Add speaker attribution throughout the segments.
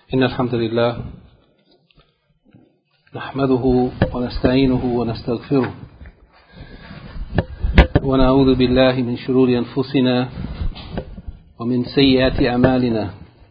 Speaker 1: إن الحمد لله نحمده ونستعينه ونستغفره ونعوذ بالله من شرور أنفسنا ومن سيئات أعمالنا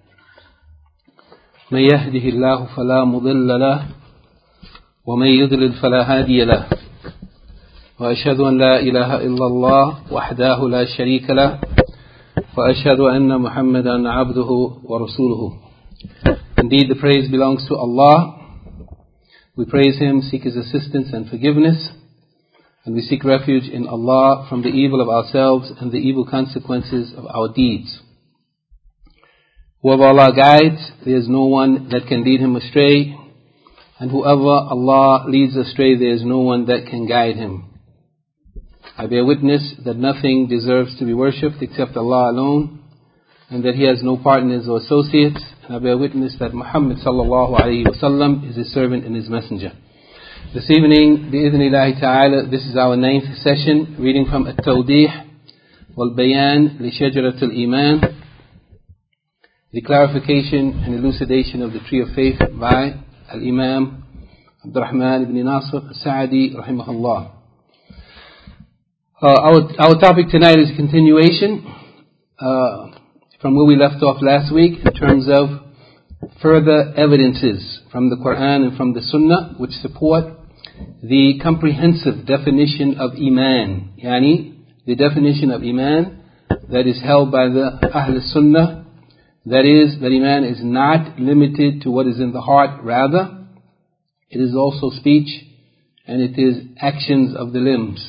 Speaker 1: من يهده الله فلا مضل له ومن يضلل فلا هادي له وأشهد أن لا إله إلا الله وحده لا شريك له وأشهد أن محمدا عبده ورسوله. Indeed, the praise belongs to Allah. We praise Him, seek His assistance and forgiveness, and we seek refuge in Allah from the evil of ourselves and the evil consequences of our deeds. Whoever Allah guides, there is no one that can lead him astray, and whoever Allah leads astray, there is no one that can guide him. I bear witness that nothing deserves to be worshipped except Allah alone, and that He has no partners or associates. And I bear witness that Muhammad sallallahu alayhi wa sallam is His servant and His messenger. This evening, bi'idhnillahi ta'ala, this is our 9th session, reading from At-Tawdih wal-Bayan li Shajarat al-Iman, the clarification and elucidation of the Tree of Faith by Al-Imam Abdurrahman ibn Nasr al-Sa'di rahimahullah. Our topic tonight is a continuation from where we left off last week in terms of further evidences from the Quran and from the Sunnah which support the comprehensive definition of Iman. Yani, the definition of Iman that is held by the Ahl Sunnah, that is, that Iman is not limited to what is in the heart, rather, it is also speech and it is actions of the limbs.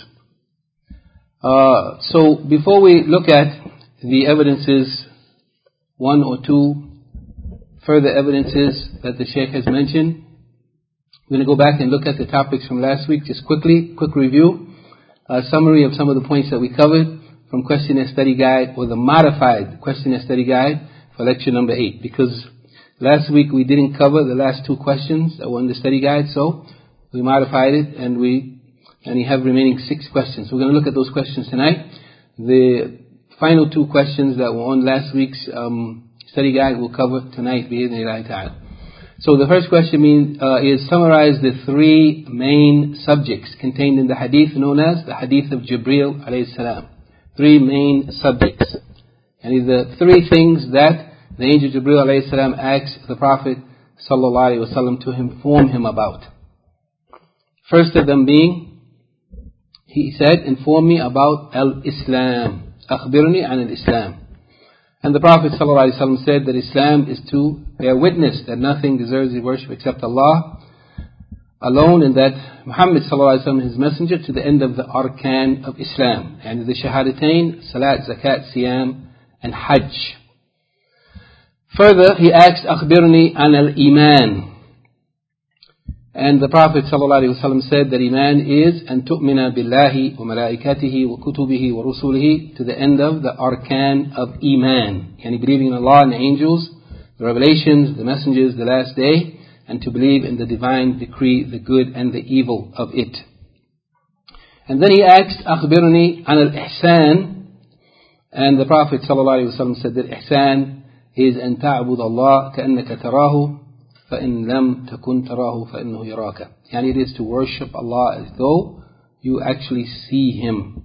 Speaker 1: So before we look at the evidences, one or two further evidences that the Shaykh has mentioned, we're going to go back and look at the topics from last week, just quickly, quick review, a summary of some of the points that we covered from Question and Study Guide, or the modified Question and Study Guide for lecture number 8, because last week we didn't cover the last 2 questions that were in the study guide, so we modified it and we have remaining 6 questions. We're going to look at those questions tonight. The final 2 questions that were on last week's study guide we'll cover tonight, bi'idhnillahi ta'ala. So the first question is summarize the 3 main subjects contained in the hadith known as the hadith of Jibreel alayhi salam. 3 main subjects. And the 3 things that the angel Jibreel alayhi salam asked the Prophet sallallahu alayhi wa sallam to inform him about. First of them being, he said, inform me about al-Islam. أخبرني عن الإسلام. And the Prophet ﷺ said that Islam is to bear witness that nothing deserves the worship except Allah alone, and that Muhammad ﷺ is his messenger, to the end of the arkan of Islam, and the shahadatain, salat, zakat, siyam, and hajj. Further, he asked, أخبرني عن الإيمان. And the Prophet ﷺ said that Iman is أن تؤمن بالله وملائكته وكتبه ورسله, to the end of the arkan of Iman. Yani believing in Allah and the angels, the revelations, the messengers, the last day, and to believe in the divine decree, the good and the evil of it. And then he asked, أخبرني عن الإحسان. And the Prophet ﷺ said that Ihsan is أن تعبد الله كأنك تراه فَإِنْ لَمْ تَكُنْ تَرَاهُ فَإِنَّهُ يَرَاكَ. Yani it is to worship Allah as though you actually see Him.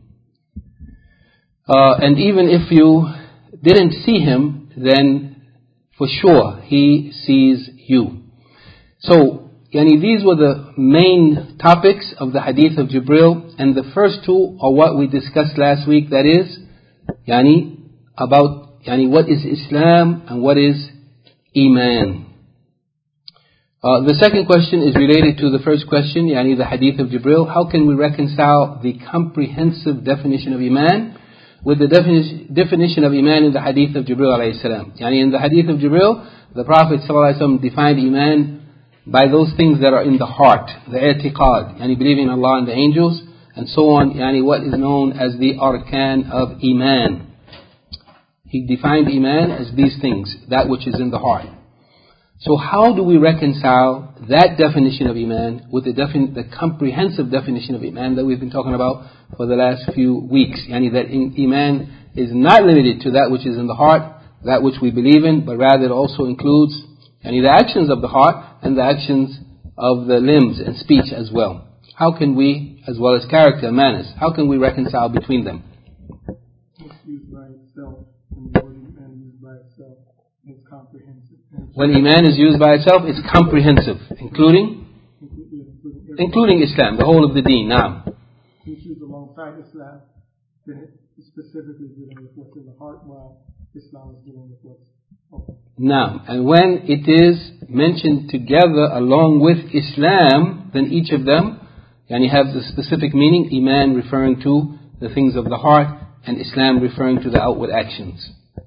Speaker 1: And even if you didn't see Him, then for sure He sees you. So, these were the main topics of the hadith of Jibreel, and the first 2 are what we discussed last week, that is, about what is Islam and what is Iman. The second question is related to the first question, the hadith of Jibreel. How can we reconcile the comprehensive definition of Iman with the definition of Iman in the hadith of Jibreel alayhi salam? In the hadith of Jibreel, the Prophet ﷺ defined Iman by those things that are in the heart, the i'tiqad, believing in Allah and the angels, and so on, what is known as the arkan of Iman. He defined Iman as these things, that which is in the heart. So how do we reconcile that definition of Iman with the comprehensive definition of Iman that we've been talking about for the last few weeks? That Iman is not limited to that which is in the heart, that which we believe in, but rather it also includes the actions of the heart and the actions of the limbs and speech as well. How can we, as well as character and manners, how can we reconcile between them?
Speaker 2: It's used by itself, and the word iman used by itself, it's comprehensive.
Speaker 1: When iman is used by itself, it's comprehensive, including Islam, the whole of the deen. Now,
Speaker 2: if it's used alongside Islam, then it's specifically dealing with what's in the heart, while Islam is dealing with what's open.
Speaker 1: Now, and when it is mentioned together along with Islam, then each of them have the specific meaning. Iman referring to the things of the heart, and Islam referring to the outward actions.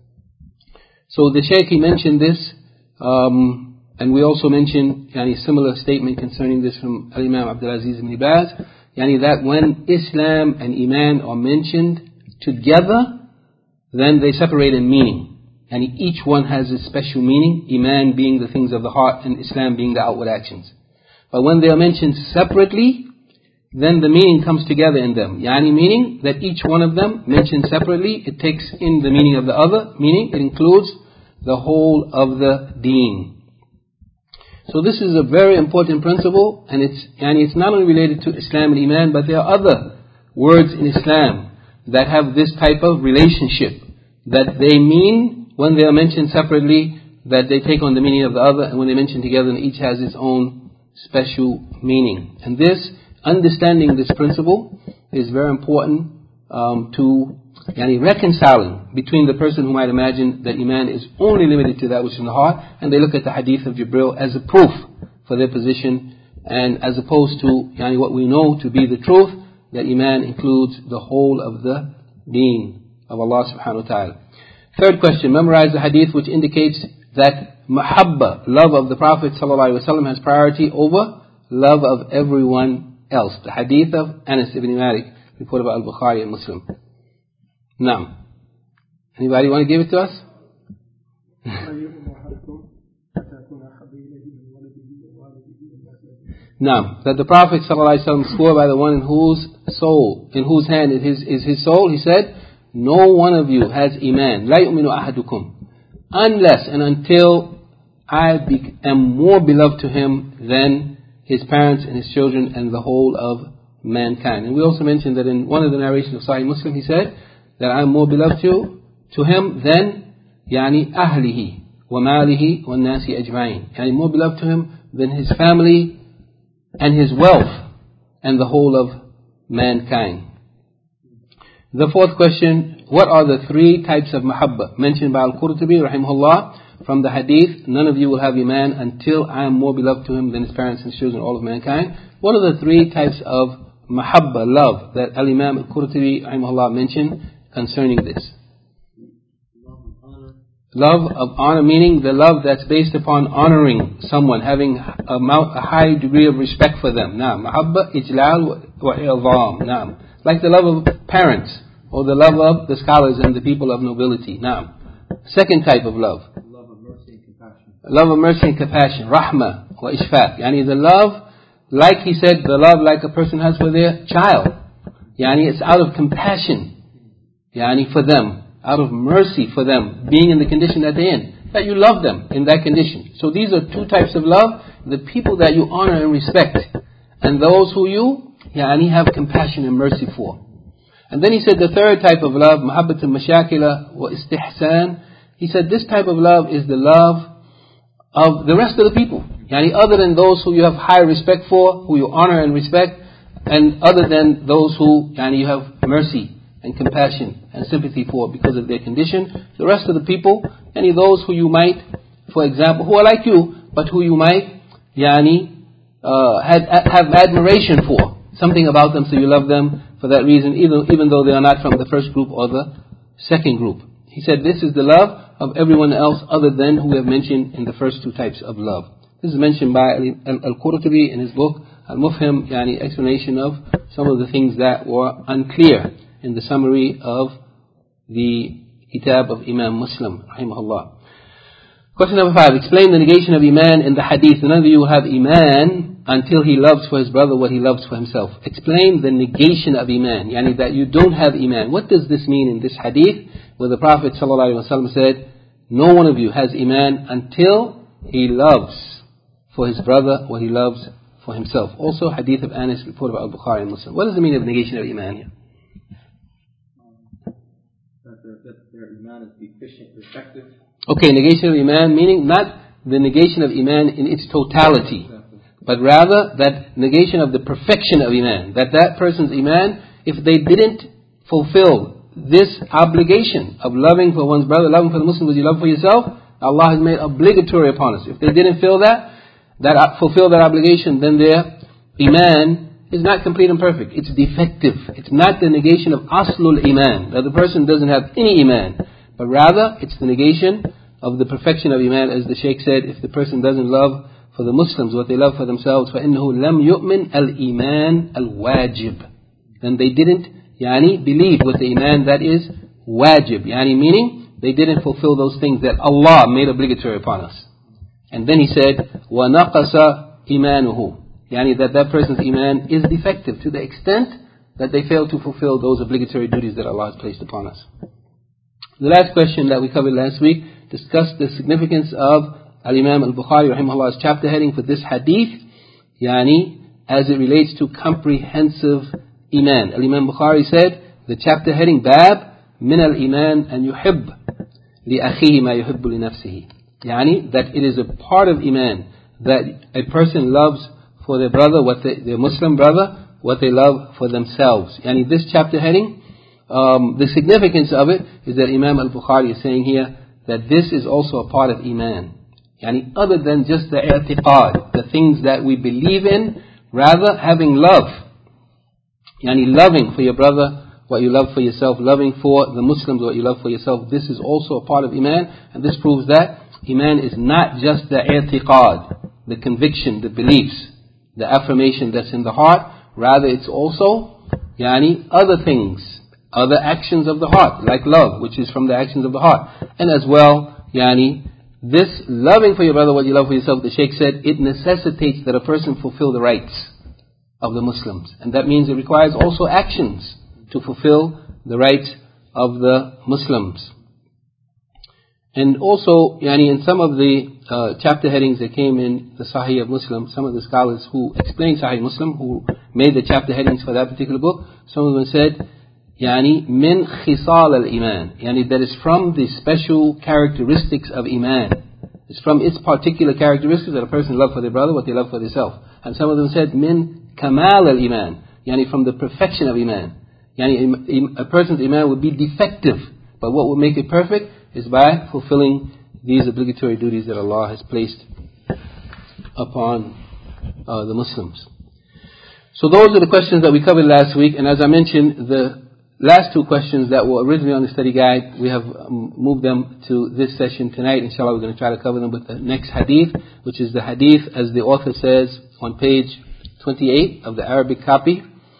Speaker 1: So the Shaykh, he mentioned this, and we also mentioned similar statement concerning this from Imam Abdul Aziz ibn Baz, that when Islam and Iman are mentioned together, then they separate in meaning. And each one has a special meaning, Iman being the things of the heart and Islam being the outward actions. But when they are mentioned separately, then the meaning comes together in them. Meaning that each one of them mentioned separately, it takes in the meaning of the other, meaning it includes the whole of the deen. So this is a very important principle, and it's not only related to Islam and Iman, but there are other words in Islam that have this type of relationship, that they mean when they are mentioned separately, that they take on the meaning of the other, and when they mention together, each has its own special meaning. And this, understanding this principle, is very important to reconciling between the person who might imagine that Iman is only limited to that which is in the heart, and they look at the hadith of Jibril as a proof for their position, and as opposed to what we know to be the truth, that Iman includes the whole of the deen of Allah subhanahu wa ta'ala. Third question, memorize the hadith which indicates that mahabba, love of the Prophet sallallahu alaihi wasallam, has priority over love of everyone else. The hadith of Anas ibn Malik, reported by Al-Bukhari and Muslim. Now, anybody want to give it to us? Now, that the Prophet ﷺ swore by the one in whose hand is his soul, he said, no one of you has iman, la yu'minu ahadukum, unless and until I am more beloved to him than his parents and his children and the whole of mankind. And we also mentioned that in one of the narrations of Sahih Muslim, he said that I am more beloved to him than ahlihi wa malihi wa nasi ajma'in, more beloved to him than his family and his wealth and the whole of mankind. The fourth question, what are the three types of mahabba mentioned by Al-Qurtubi rahimahullah from the hadith, none of you will have iman until I am more beloved to him than his parents and his children, all of mankind? What are the three types of mahabba, love, that Al-Imam Al-Qurtubi rahimahullah mentioned concerning this? Love of honor, meaning the love that's based upon honoring someone, having a high degree of respect for them. Naam. Mahabba, ijlal wa i'zam. Naam. Like the love of parents, or the love of the scholars and the people of nobility. Naam. Second type of love.
Speaker 3: Love of mercy and compassion.
Speaker 1: Love of mercy and compassion. Rahma wa ishfaq. The love, like he said, the love like a person has for their child. It's out of compassion. For them. Out of mercy for them, being in the condition that they're in, that you love them in that condition. So these are two types of love: the people that you honor and respect, and those who you have compassion and mercy for. And then he said the third type of love, mahabbatul mashakila wa istihsan. He said this type of love is the love of the rest of the people, other than those who you have high respect for, who you honor and respect, and other than those who you have mercy and compassion and sympathy for because of their condition. The rest of the people, those who you might, for example, who are like you, but who you might have admiration for, something about them, so you love them for that reason, even though they are not from the first group or the second group. He said this is the love of everyone else other than who we have mentioned in the first two types of love. This is mentioned by Al-Qurtubi in his book Al-Mufhim, explanation of some of the things that were unclear in the summary of the kitab of Imam Muslim rahimahullah. Question number 5. Explain the negation of iman in the hadith. None of you will have iman until he loves for his brother what he loves for himself. Explain the negation of iman, that you don't have iman. What does this mean in this hadith where the Prophet ﷺ said, no one of you has iman until he loves for his brother what he loves for himself. Also, hadith of Anas reported by Al-Bukhari and Muslim. What is the meaning of negation of Iman here?
Speaker 3: That their Iman is deficient, defective.
Speaker 1: Okay, negation of Iman, meaning not the negation of Iman in its totality, but rather that negation of the perfection of Iman. That person's Iman, if they didn't fulfill this obligation of loving for one's brother, loving for the Muslim as you love for yourself, Allah has made obligatory upon us. If they didn't fulfill that obligation, then their Iman is not complete and perfect. It's defective. It's not the negation of Aslul Iman, that the person doesn't have any Iman, but rather it's the negation of the perfection of Iman. As the Shaykh said, if the person doesn't love for the Muslims what they love for themselves, فَإِنَّهُ لَمْ يُؤْمِنْ الْإِيمَانِ الْوَاجِبِ, then they didn't believe with the Iman that is wajib, meaning they didn't fulfill those things that Allah made obligatory upon us. And then he said, وَنَقَصَ إِيمَانُهُ, that person's Iman is defective to the extent that they fail to fulfill those obligatory duties that Allah has placed upon us. The last question that we covered last week discussed the significance of Al-Imam Al-Bukhari rahimahulah's chapter heading for this hadith, as it relates to comprehensive Iman. Al-Imam Bukhari said, the chapter heading, Bab min al-Iman an yuhib li akhihi ma yuhibbu li nafsihi. That it is a part of Iman that a person loves for their brother, their Muslim brother, what they love for themselves. This chapter heading, the significance of it is that Imam Al-Bukhari is saying here that this is also a part of Iman. Other than just the i'tiqad, the things that we believe in, rather having love. Loving for your brother what you love for yourself, loving for the Muslims what you love for yourself. This is also a part of Iman, and this proves that Iman is not just the i'tiqad, the conviction, the beliefs, the affirmation that's in the heart. Rather, it's also other things, other actions of the heart, like love, which is from the actions of the heart. And as well, this loving for your brother what you love for yourself, the Shaykh said, it necessitates that a person fulfill the rights of the Muslims. And that means it requires also actions to fulfill the rights of the Muslims. And also, in some of the chapter headings that came in the Sahih of Muslim, some of the scholars who explained Sahih Muslim, who made the chapter headings for that particular book, some of them said, min khisal al-Iman, that is from the special characteristics of Iman. It's from its particular characteristics that a person loves for their brother what they love for themselves. And some of them said, min kamal al-Iman, from the perfection of Iman. A person's Iman would be defective, but what would make it perfect is by fulfilling these obligatory duties that Allah has placed upon the Muslims. So those are the questions that we covered last week, and as I mentioned, the last two questions that were originally on the study guide, we have moved them to this session tonight. Inshallah, we're going to try to cover them with the next hadith, which is the hadith, as the author says, on page 28 of the Arabic copy.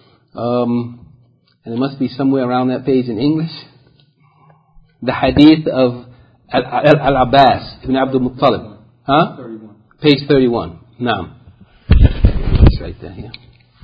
Speaker 1: And it must be somewhere around that page in English. The hadith of Al-Abbas ibn Abdul Muttalib.
Speaker 3: 31.
Speaker 1: Page 31. Naam. It's right there, yeah.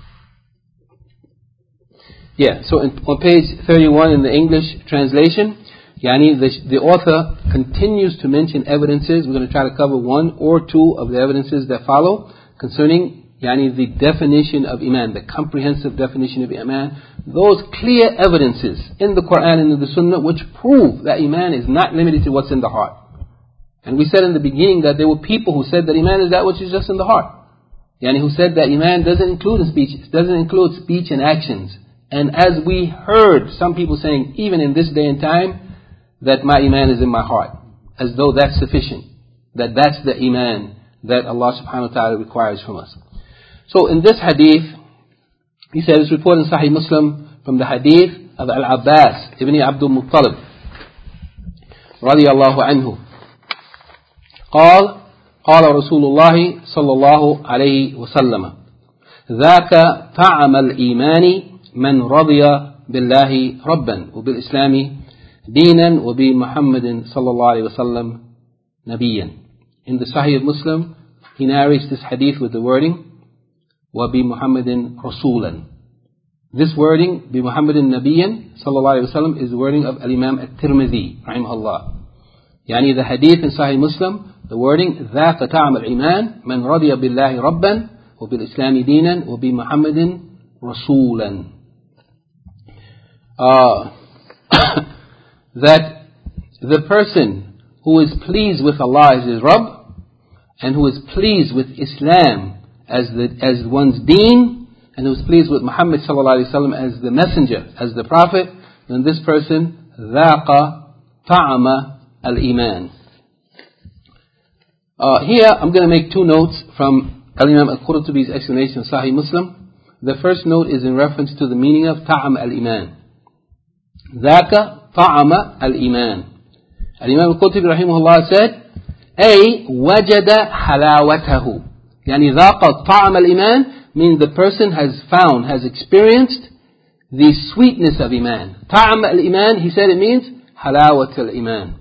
Speaker 1: Yeah, so on page 31 in the English translation, the author continues to mention evidences. We're going to try to cover one or two of the evidences that follow concerning the definition of Iman, the comprehensive definition of Iman. Those clear evidences in the Quran and in the Sunnah which prove that Iman is not limited to what's in the heart. And we said in the beginning that there were people who said that Iman is that which is just in the heart. Who said that Iman doesn't include speech and actions. And as we heard some people saying, even in this day and time, that my Iman is in my heart, as though that's sufficient, that's the Iman that Allah subhanahu wa ta'ala requires from us. So in this hadith, he said, it's reported in Sahih Muslim from the hadith of Al-Abbas ibn Abdul Muttalib رضي الله عنه قال رسول الله صلى الله عليه وسلم ذاك طعم الإيمان من رضي بالله ربا وبالإسلام دينا وبمحمد صلى الله عليه وسلم نبيا. In the Sahih of Muslim, he narrates this hadith with the wording وَبِمُحَمَّدٍ رَسُولًا. This wording, بِمُحَمَّدٍ نَبِيًّا sallallahu alayhi wa sallam, is the wording of Al-Imam At-Tirmidhi rahimahullah. The hadith in Sahih Muslim The wording, ذَاقَ طَعْمَ الْإِيمَانِ مَنْ رَضِيَ بِاللَّهِ رَبًّا وَبِالْإِسْلَامِ دِينًا وَبِمُحَمَّدٍ رَسُولًا. That the person who is pleased with Allah as his Rabb, and who is pleased with Islam as one's deen, and who is pleased with Muhammad sallallahu alaihi wasallam as the messenger, as the prophet, then this person ذَاقَ طَعْمَ الْإِيمَانِ. Here I'm going to make two notes from Al-Imam Al-Qurtubi's explanation of Sahih Muslim. The first note is in reference to the meaning of طعم الإيمان. ذَاقَ طَعْمَ الْإِيمَانِ. Al-Imam Al-Qurtubi rahimahullah said, أي وجد حلاوته. يعني ذاق طعم الإيمان means the person has experienced the sweetness of Iman. طعم الإيمان, he said it means حلاوة الإيمان.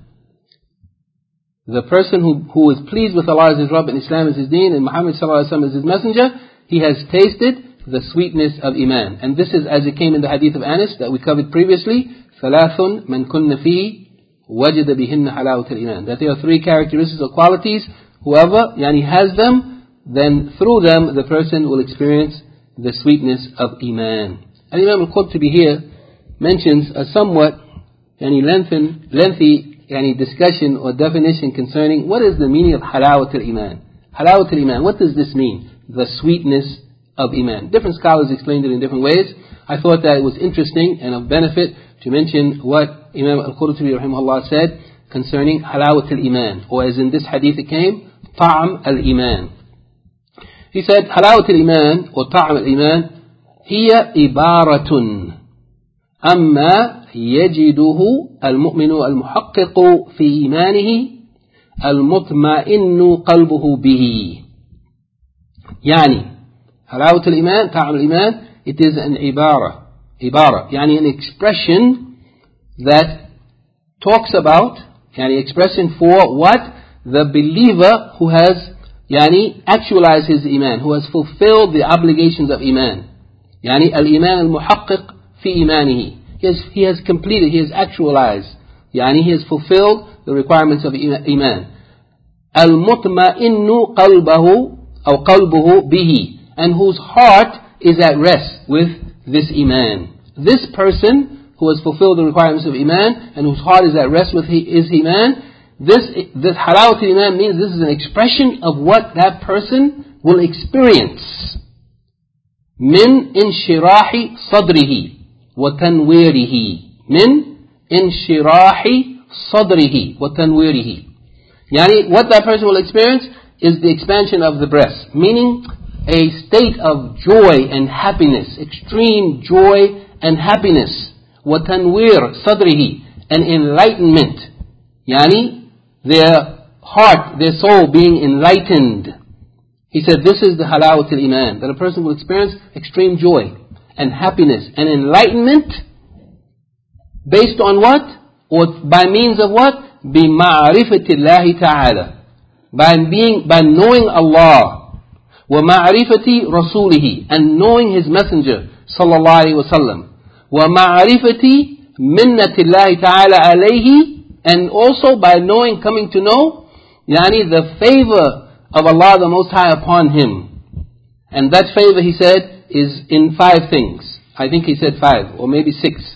Speaker 1: The person who is pleased with Allah as his Rabb and Islam as his deen and Muhammad sallallahu alaihi wasallam as his messenger, he has tasted the sweetness of Iman. And this is as it came in the hadith of Anas that we covered previously, ثلاث من كن فيه وجد بهن حلاوة الإيمان. That there are three characteristics or qualities, whoever has them, then through them the person will experience the sweetness of Iman. And Imam Al-Qurtubi here mentions a somewhat lengthy discussion or definition concerning what is the meaning of halawat al-iman. Halawat al-iman, what does this mean? The sweetness of Iman. Different scholars explained it in different ways. I thought that it was interesting and of benefit to mention what Imam Al-Qurtubi rahimahullah said concerning halawat al-iman, or as in this hadith it came, ta'am al-iman. He said, halawat al-iman or ta'am al-iman hiya ibaratun amma يجده المؤمن المحقق في إيمانه المطمئن قلبه به. يعني حلاوة الإيمان, طعم الإيمان, it is an عبارة, يعني an expression that talks about, expression for what? The believer who has actualized his Iman, who has fulfilled the obligations of Iman. الإيمان المحقق في إيمانه. He has completed, he has actualized, he has fulfilled the requirements of Iman. Al-mutma'innu qalbahu or qalbuhu bihi, and whose heart is at rest with this Iman. This person who has fulfilled the requirements of Iman and whose heart is at rest with his Iman, this halawat al-Iman means this is an expression of what that person will experience. Min inshirahi sadrihi وتنويره. من انشراح صدره وتنويره. What that person will experience is the expansion of the breast, meaning a state of joy and happiness, extreme joy and happiness. وتنوير صدره, and enlightenment. Their heart, their soul being enlightened. He said this is the halawat al-iman, that a person will experience extreme joy and happiness and enlightenment based on what? Or by means of what? بِمَعْرِفَةِ اللَّهِ تَعَالَى, by knowing Allah, وَمَعْرِفَةِ رَسُولِهِ, and knowing His Messenger sallallahu alaihi wasallam, وَمَعْرِفَةِ مِنَّةِ اللَّهِ تَعَالَى عَلَيْهِ, and also by knowing, coming to know, the favor of Allah the Most High upon him. And that favor, he said, is in 5 things. I think he said 5 or maybe 6.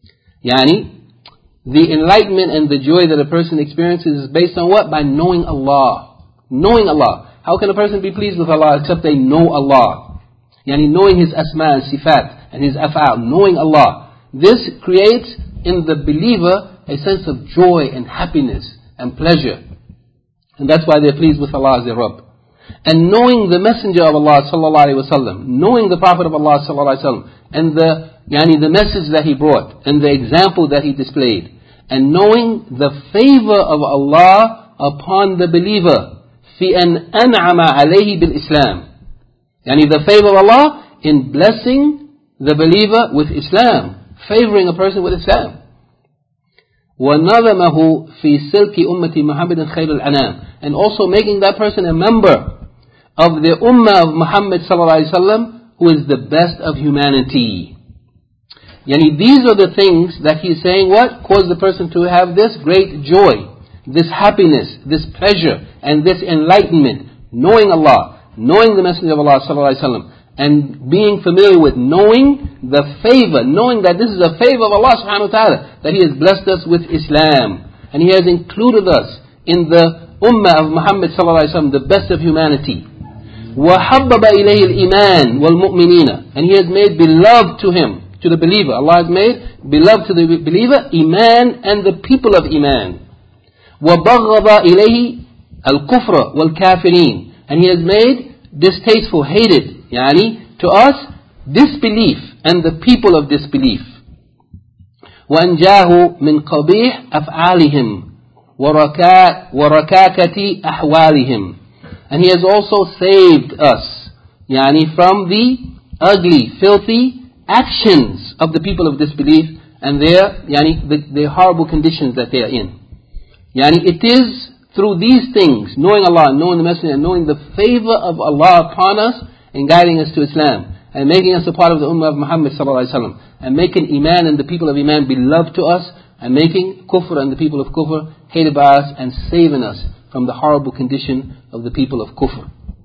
Speaker 1: The enlightenment and the joy that a person experiences is based on what? By knowing Allah. Knowing Allah. How can a person be pleased with Allah except they know Allah? Knowing His asma and sifat and His af'al. Knowing Allah. This creates in the believer a sense of joy and happiness and pleasure. And that's why they're pleased with Allah as their Rabb. And knowing the Messenger of Allah sallallahu alaihi wasallam, knowing the Prophet of Allah sallallahu alaihi wasallam, and the message that he brought, and the example that he displayed, and knowing the favor of Allah upon the believer, fi an an'ama alayhi bil Islam, the favor of Allah in blessing the believer with Islam, favoring a person with Islam. وَنَظَمَهُ فِي سِلْكِ أُمَّةِ مُحَمَّدٍ خَيْرِ الْأَنَامِ, and also making that person a member of the ummah of Muhammad sallallahu alaihi wasallam, who is the best of humanity. These are the things that he's saying what? Cause the person to have this great joy, this happiness, this pleasure, and this enlightenment, knowing Allah, knowing the Messenger of Allah sallallahu alaihi wasallam, and being familiar with knowing the favor, knowing that this is a favor of Allah subhanahu wa ta'ala, that He has blessed us with Islam, and He has included us in the ummah of Muhammad sallallahu alaihi wasallam, the best of humanity. وَحَبَّبَ إِلَيْهِ الْإِيمَانِ وَالْمُؤْمِنِينَ, and He has made beloved to Him, to the believer. Allah has made beloved to the believer Iman and the people of Iman. وَبَغَّضَ إِلَيْهِ الْكُفْرَ وَالْكَافِرِينَ, and He has made distasteful, hated, to us, disbelief and the people of disbelief. وَأَنْجَاهُ مِنْ قَبِيحِ أَفْعَالِهِمْ وَرَكَاكَةِ أَحْوَالِهِمْ, and He has also saved us, from the ugly, filthy actions of the people of disbelief and their horrible conditions that they are in. It is through these things, knowing Allah, knowing the Messenger, and knowing the favor of Allah upon us in guiding us to Islam, and making us a part of the ummah of Muhammad sallallahu alaihi wasallam, and making Iman and the people of Iman beloved to us, and making Kufr and the people of Kufr hated by us, and saving us from the horrible condition of the people of Kufr.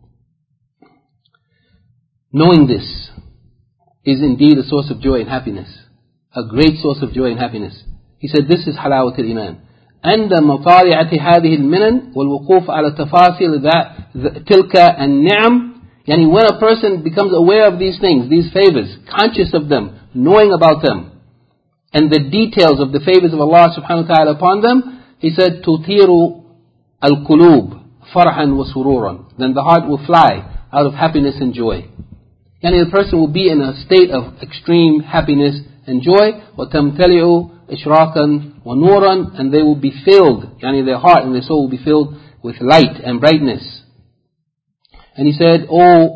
Speaker 1: Knowing this is indeed a source of joy and happiness, a great source of joy and happiness. He said, this is halawat al-iman. عند مطالعة هذه المنن والوقوف على تفاصيل تلك النعم, when a person becomes aware of these things, these favors, conscious of them, knowing about them, and the details of the favors of Allah subhanahu wa ta'ala upon them, he said, تُثِيرُ الْقُلُوبِ فَرْحًا وَسُرُورًا, then the heart will fly out of happiness and joy. The person will be in a state of extreme happiness and joy. وَتَمْتَلِعُ إِشْرَاقًا وَنُورًا, and they will be filled, their heart and their soul will be filled with light and brightness. And he said,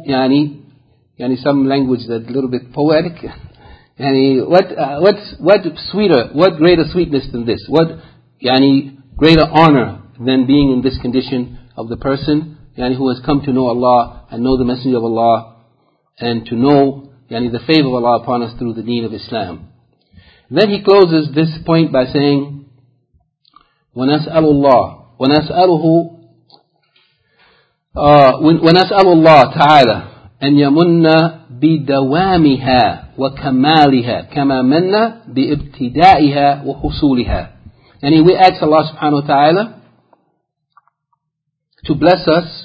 Speaker 1: some language that's a little bit poetic. What sweeter, what greater sweetness than this? What greater honor than being in this condition of the person who has come to know Allah and know the Messenger of Allah, and to know the favor of Allah upon us through the deen of Islam. Then he closes this point by saying, وَنَسْأَلُ اللَّهَ تَعَالَى أَنْ يَمُنَّ بِدَوَامِهَا وَكَمَالِهَا كَمَا مَنَّ بِإِبْتِدَائِهَا وَحُصُولِهَا. We ask Allah subhanahu wa ta'ala to bless us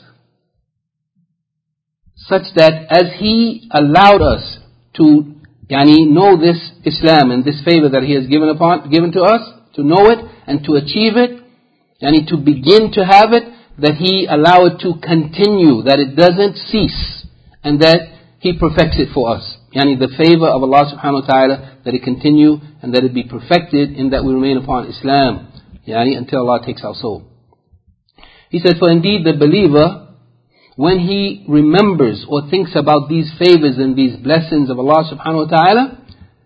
Speaker 1: such that as He allowed us to know this Islam and this favor that He has given to us, to know it and to achieve it, to begin to have it, that He allow it to continue, that it doesn't cease, and that He perfects it for us. The favor of Allah subhanahu wa ta'ala, that it continue and that it be perfected in that we remain upon Islam, until Allah takes our soul. He said, for indeed the believer, when he remembers or thinks about these favors and these blessings of Allah subhanahu wa ta'ala,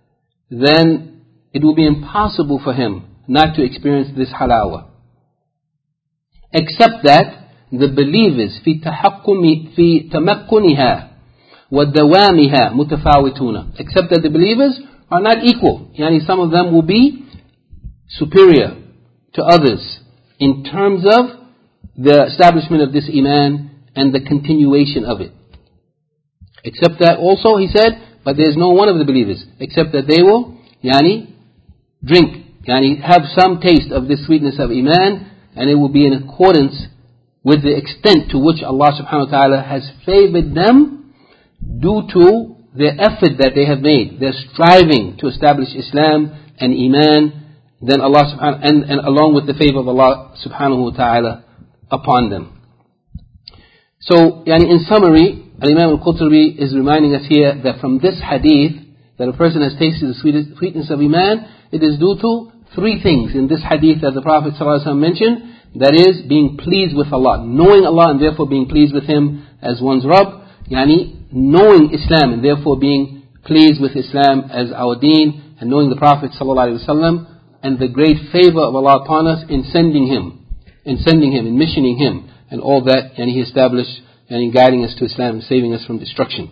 Speaker 1: then it will be impossible for him not to experience this halawa. Except that the believers في تمكنها ودوامها متفاوتون. Except that the believers are not equal. Some of them will be superior to others in terms of the establishment of this iman and the continuation of it. Except that also, he said, but there is no one of the believers except that they will drink, have some taste of this sweetness of iman, and it will be in accordance with the extent to which Allah subhanahu wa ta'ala has favored them due to their effort that they have made, their striving to establish Islam and iman, then Allah subhanahu and along with the favor of Allah subhanahu wa ta'ala upon them. So, in summary, Imam al-Qurtubi is reminding us here that from this hadith, that a person has tasted the sweetness of iman, it is due to three things in this hadith that the Prophet ﷺ mentioned. That is, being pleased with Allah, knowing Allah and therefore being pleased with Him as one's Rabb, knowing Islam and therefore being pleased with Islam as our deen, and knowing the Prophet ﷺ, and the great favor of Allah upon us in sending Him, in missioning Him, and all that He established, and in guiding us to Islam and saving us from destruction.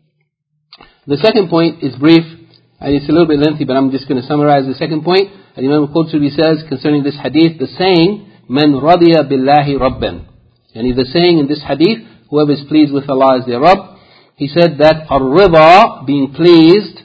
Speaker 1: The second point is brief, and it's a little bit lengthy, but I'm just going to summarize the second point. And Imam al-Qurtubi says concerning this hadith, the saying من رضي بالله ربا. And the saying in this hadith, whoever is pleased with Allah as their Rabb, he said that ar-rida, being pleased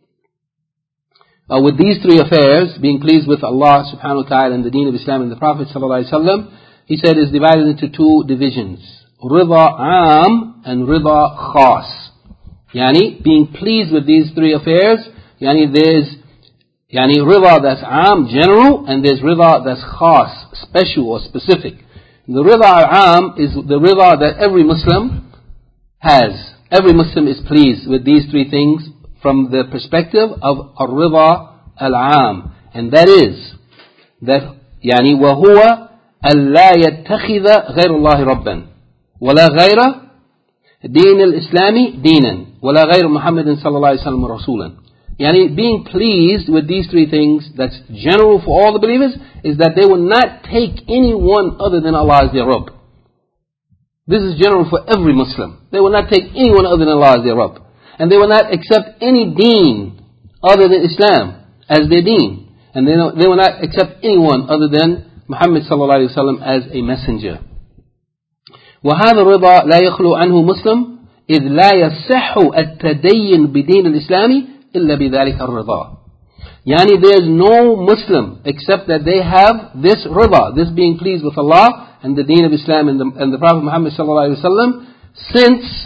Speaker 1: with these three affairs, being pleased with Allah subhanahu wa ta'ala and the deen of Islam and the Prophet sallallahu alaihi wasallam, he said is divided into two divisions. Rida am and rida khas. Yani, being pleased with these three affairs, yani there's rida that's am, general, and there's rida that's khas, special or specific. The rida am is the rida that every Muslim has. Every Muslim is pleased with these three things from the perspective of ar-rida al-am. And that is, that, وَهُوَ أَلَّا يَتَّخِذَ غَيْرُ اللَّهِ رَبًّا وَلَا غَيْرَ دِينِ الْإِسْلَامِ دِينًا وَلَا غَيْرُ مُحَمَّدٍ صَلَّى اللَّهُ عَلَيْهِ وَسَلَّمَ رَسُولًا. Being pleased with these three things, that's general for all the believers, is that they will not take anyone other than Allah as their Rabb. This is general for every Muslim. They will not take anyone other than Allah as their Rabb. And they will not accept any deen other than Islam as their deen. And they will not accept anyone other than Muhammad sallallahu alayhi wa sallam as a messenger. وهذا الرضا لا يخلو عنه مسلم إذ لا يصح التدين بدين الإسلام إلا بذلك الرضا. There is no Muslim except that they have this rida, this being pleased with Allah and the deen of Islam and the Prophet Muhammad sallallahu alayhi wa sallam, since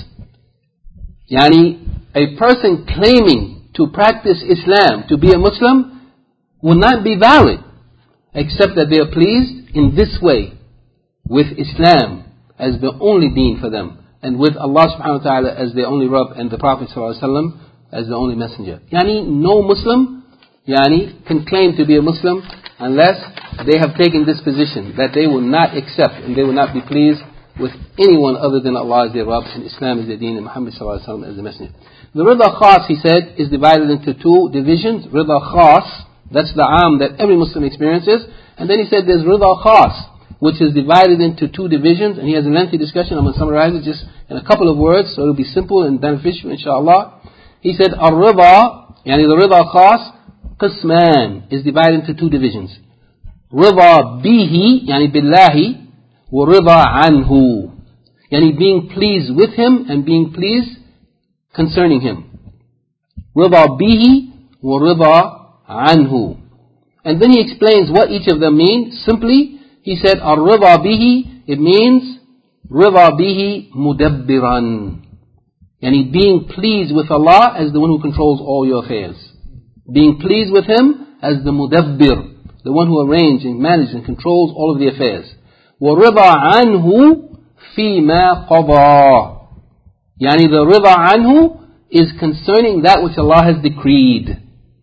Speaker 1: a person claiming to practice Islam, to be a Muslim, will not be valid except that they are pleased in this way, with Islam as the only deen for them, and with Allah subhanahu wa ta'ala as their only Rabb and the Prophet sallallahu alaihi wasallam as the only messenger. No Muslim can claim to be a Muslim unless they have taken this position that they will not accept and they will not be pleased with anyone other than Allah as their Rabb and Islam as their deen and Muhammad sallallahu alaihi wasallam as the messenger. The rida khas, he said, is divided into two divisions. Rida khas, that's the am that every Muslim experiences. And then he said there's rida khas, which is divided into two divisions. And he has a lengthy discussion. I'm going to summarize it just in a couple of words, so it will be simple and beneficial, inshallah. He said, ar-rida, the rida khas, qisman, is divided into two divisions. Rida bihi, billahi, wa rida anhu. Being pleased with him and being pleased concerning him. Rida bihi wa rida anhu. And then he explains what each of them mean. Simply, he said, ar-rida bihi, it means rida bihi mudabbiran. Being pleased with Allah as the one who controls all your affairs. Being pleased with Him as the mudabbir, the one who arranges and manages and controls all of the affairs. وَرِضَى عَنْهُ فِي مَا قَضَى. The rida anhu is concerning that which Allah has decreed.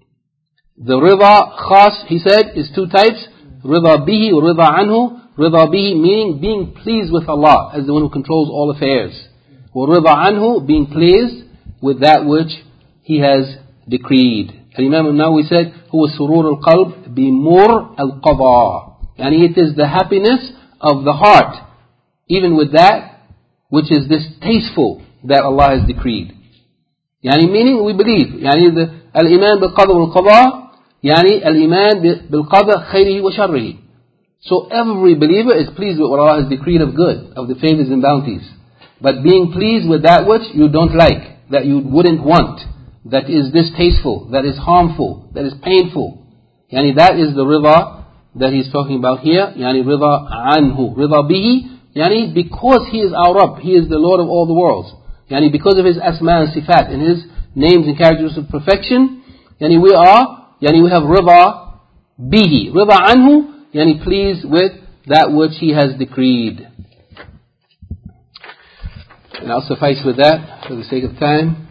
Speaker 1: The rida khas, he said, is two types. Rida bihi or rida anhu. Rida bihi meaning being pleased with Allah as the one who controls all affairs. Wa rida anhu, being pleased with that which He has decreed. Imam al-Nawawi said, huwa surur al-qalb bi mur al-qada. It is the happiness of the heart, even with that which is distasteful that Allah has decreed. Meaning we believe. Al-iman bil-qadr wal-qada, al-iman bil-qadr khayrihi wa sharrihi. So every believer is pleased with what Allah has decreed of good, of the favors and bounties. But being pleased with that which you don't like, that you wouldn't want, that is distasteful, that is harmful, that is painful. That is the rida that he's talking about here. Rida anhu. Rida bihi, because He is our Rabb, He is the Lord of all the worlds. Because of His asma and sifat and His names and characteristics of perfection, we have rida bihi. Rida anhu, pleased with that which He has decreed. And I'll suffice with that for the sake of time.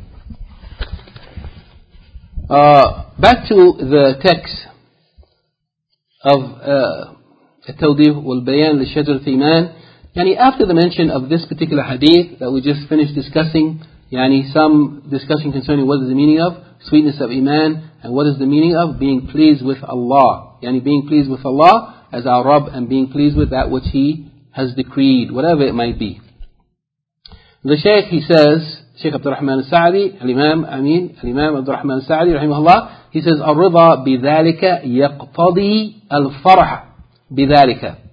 Speaker 1: Back to the text of التوضيح والبيان لشجرة الإيمان. After the mention of this particular hadith that we just finished discussing, some discussion concerning what is the meaning of sweetness of Iman and what is the meaning of being pleased with Allah. Being pleased with Allah as our Rabb and being pleased with that which He has decreed, whatever it might be. The Shaykh, he says, Shaykh Abdul Rahman al-Sa'di, Al-Imam Abdul Rahman al-Sa'di, rahimahullah, he says, الرضا بذلك يقتضي الفرح بذلك.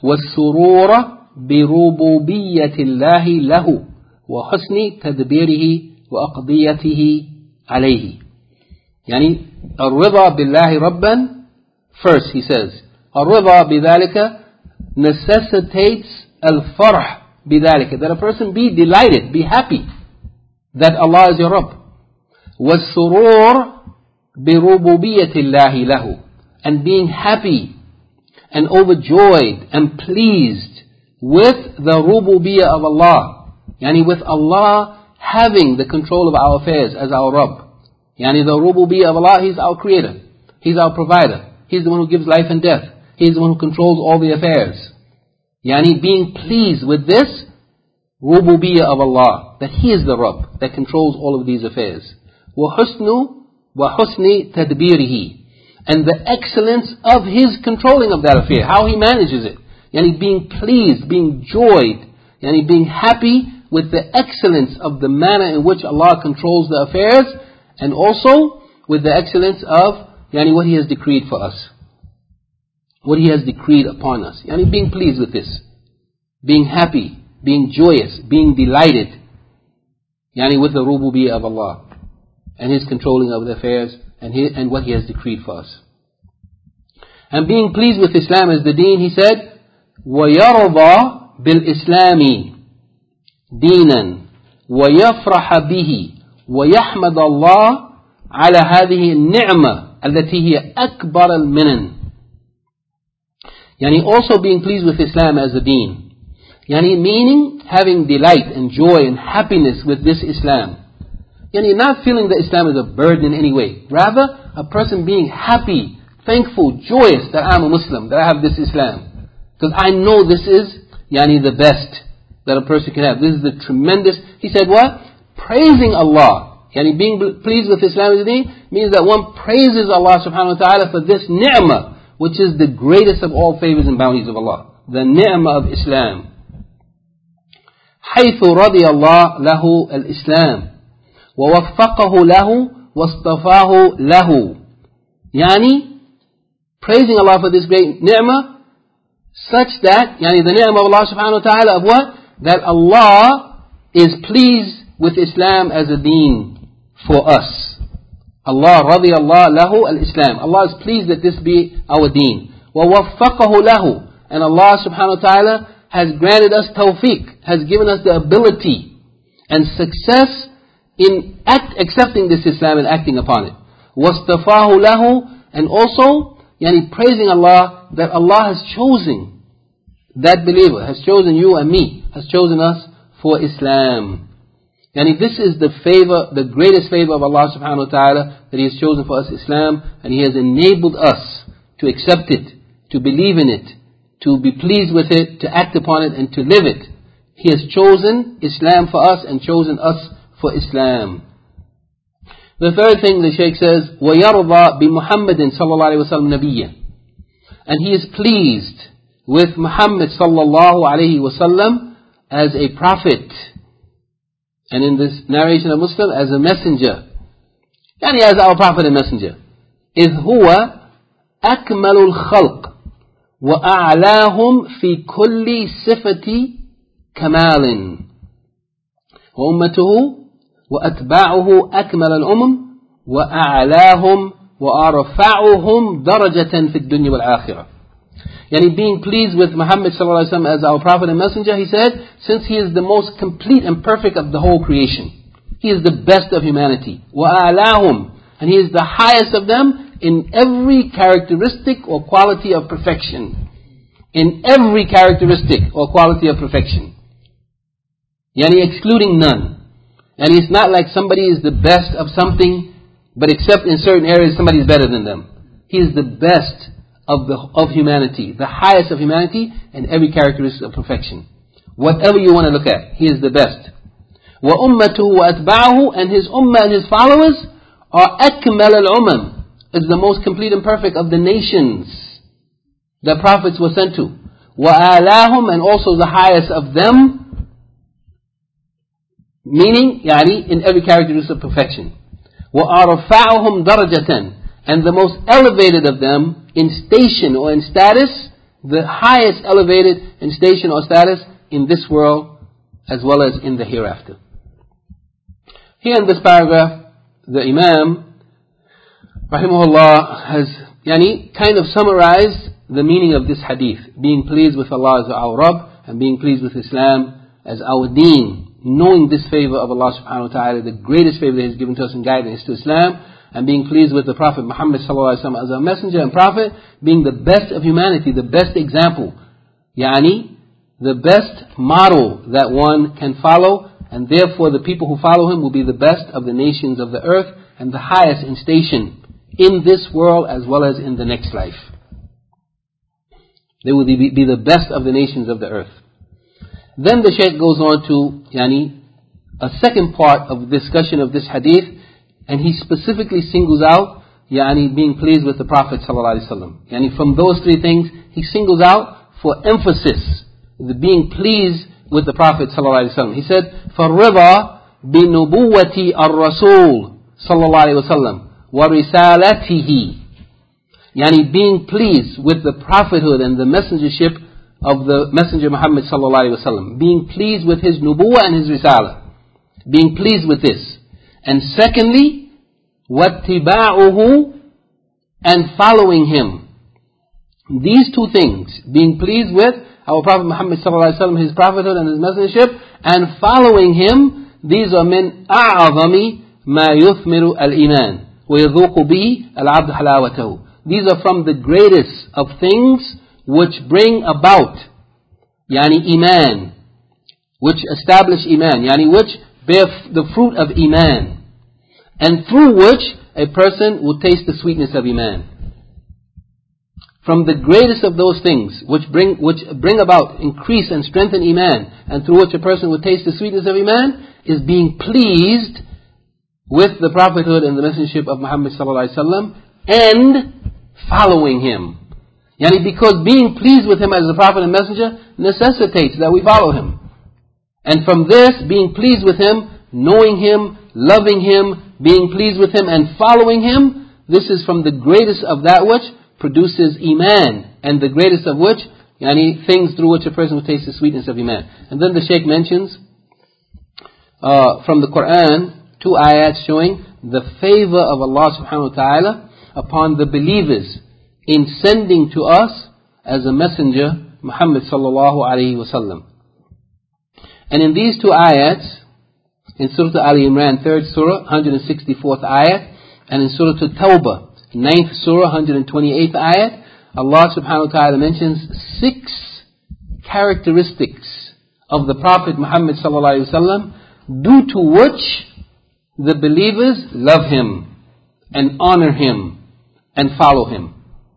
Speaker 1: والسرور بربوبية الله له وحسن تدبيره وأقضيته عليه. يعني الرضا بالله ربا, first he says الرضا بذلك necessitates الفرح بذلك, that a person be delighted, be happy that Allah is your Rabb. والسرور بربوبية الله له, and being happy and overjoyed and pleased with the rububiyyah of Allah, yani with Allah having the control of our affairs as our Rabb. Yani the rububiyyah of Allah, He's our creator, He's our provider, He's the one who gives life and death, He's the one who controls all the affairs. Yani being pleased with this rububiyyah of Allah, that He is the Rabb that controls all of these affairs. وَحُسْنِ تَدْبِيرِهِ, and the excellence of His controlling of that affair, how He manages it. Yani being pleased, being joyed, yani being happy with the excellence of the manner in which Allah controls the affairs, and also with the excellence of yani what He has decreed for us, what He has decreed upon us. Yani being pleased with this, being happy, being joyous, being delighted, yani with the rububiyyah of Allah and His controlling of the affairs and what He has decreed for us. And being pleased with Islam as the deen, he said, وَيَرْضَى بِالْإِسْلَامِ دِينًا وَيَفْرَحَ بِهِ وَيَحْمَدَ اللَّهِ عَلَى هَذِهِ النِّعْمَةِ التي هي أكبر المنن. Yani also being pleased with Islam as a deen. Yani meaning having delight and joy and happiness with this Islam. Yani not feeling that Islam is a burden in any way. Rather, a person being happy, thankful, joyous that I'm a Muslim, that I have this Islam. Because I know this is yani the best that a person can have. This is the tremendous, he said what? Praising Allah. Yani being pleased with Islam as a deen means that one praises Allah subhanahu wa ta'ala for this ni'mah, which is the greatest of all favors and bounties of Allah. The ni'mah of Islam. حيث رضي الله له الإسلام ووفقه له واصطفاه له. Yani praising Allah for this great ni'mah, such that yani the ni'mah of Allah subhanahu wa ta'ala of what? That Allah is pleased with Islam as a deen for us. Allah radiyallahu lahu al-Islam. Allah is pleased that this be our deen. وَوَفَّقَهُ لَهُ, and Allah subhanahu wa ta'ala has granted us tawfiq, has given us the ability and success in accepting this Islam and acting upon it. وَاسْتَفَاهُ لَهُ, and also yani praising Allah that Allah has chosen that believer, has chosen you and me, has chosen us for Islam. Yani this is the favor, the greatest favor of Allah subhanahu wa ta'ala, that He has chosen for us Islam, and He has enabled us to accept it, to believe in it, to be pleased with it, to act upon it, and to live it. He has chosen Islam for us and chosen us for Islam. The third thing the Shaykh says, وَيَرْضَى بِمُحَمَّدٍ صَلَّى اللَّهُ عَلَيْهِ وَسَلَّمْ نَبِيًّا, and he is pleased with Muhammad sallallahu alayhi wasallam as a prophet, and in this narration of Muslim as a messenger, yani as our prophet and messenger. إِذْ هُوَ أَكْمَلُ الْخَلْقِ وَأَعْلَاهُمْ فِي كُلِّ صِفَةِ كَمَالٍ وَأُمَّتُهُ وَأَتْبَاعُهُ أَكْمَلَ الْأُمَمِ وَأَعْلَاهُمْ وَأَرْفَعُهُمْ دَرَجَةً فِي الدُّنْيَا وَالْآخِرَةِ. Yani being pleased with Muhammad sallallahu alaihi wasallam as our prophet and messenger, he said, since he is the most complete and perfect of the whole creation, he is the best of humanity. وَأَعْلَاهُمْ, and he is the highest of them in every characteristic or quality of perfection. In every characteristic or quality of perfection. Yani excluding none. And it's not like somebody is the best of something, but except in certain areas somebody is better than them. He is the best of humanity, the highest of humanity in every characteristic of perfection. Whatever you want to look at, he is the best. وَأُمَّتُهُ وَأَتْبَعُهُ, and his ummah and his followers are أَكْمَلَ الْأُمَمِ, is the most complete and perfect of the nations the prophets were sent to. وَآلَاهُمْ, and also the highest of them, meaning yani in every characteristic of perfection. وَأَرْفَعُهُمْ دَرَجَةً, and the most elevated of them in station or in status the highest elevated in station or status in this world as well as in the hereafter. Here in this paragraph, the Imam, rahimahullah, has kind of summarized the meaning of this hadith. Being pleased with Allah as our Rabb, and being pleased with Islam as our deen. Knowing this favor of Allah subhanahu wa ta'ala, the greatest favor that He has given to us in guidance to Islam, and being pleased with the Prophet Muhammad sallallahu alaihi wasallam as our messenger and prophet, being the best of humanity, the best example, the best model that one can follow, and therefore the people who follow him will be the best of the nations of the earth and the highest in station in this world as well as in the next life. They will be the best of the nations of the earth. Then the Shaykh goes on to a second part of the discussion of this hadith, and he specifically singles out being pleased with the Prophet ﷺ. From those three things, he singles out for emphasis the being pleased with the Prophet ﷺ. He said, فَالرِّضَى بِنُبُوَّةِ الرَّسُولِ صلى الله عليه وسلم وَرِسَالَتِهِ. Being pleased with the prophethood and the messengership of the Messenger Muhammad sallallahu alaihi wasallam. Being pleased with his nubuwwah and his risala. Being pleased with this. And secondly, وَاتِّبَاعُهُ, and following him. These two things, being pleased with our Prophet Muhammad sallallahu alaihi wasallam, his prophethood and his messengership, and following him, these are min أَعْظَمِ مَا يُثْمِرُ الْإِيمَانِ وَيَذُوقُ بِهِ الْعَبْدُ حَلَاوَتَهُ. These are from the greatest of things which bring about iman, which establish iman, which bear the fruit of iman, and through which a person will taste the sweetness of iman. From the greatest of those things which bring about increase and strengthen iman, and through which a person will taste the sweetness of iman, is being pleased with the prophethood and the messengership of Muhammad sallallahu alaihi wasallam and following him. Because being pleased with him as a prophet and messenger necessitates that we follow him. And from this, being pleased with him, knowing him, loving him, being pleased with him and following him, this is from the greatest of that which produces iman, and the greatest of which, things through which a person will taste the sweetness of iman. And then the Shaykh mentions from the Quran 2 ayats showing the favor of Allah subhanahu wa ta'ala upon the believers in sending to us as a messenger Muhammad sallallahu alayhi wa sallam. And in these 2 ayats, in Surah Ali Imran 3rd Surah 164th ayat, and in Surah Tawbah 9th Surah 128th ayat, Allah subhanahu wa ta'ala mentions 6 characteristics of the Prophet Muhammad sallallahu alayhi wa sallam, due to which the believers love him and honor him and follow him.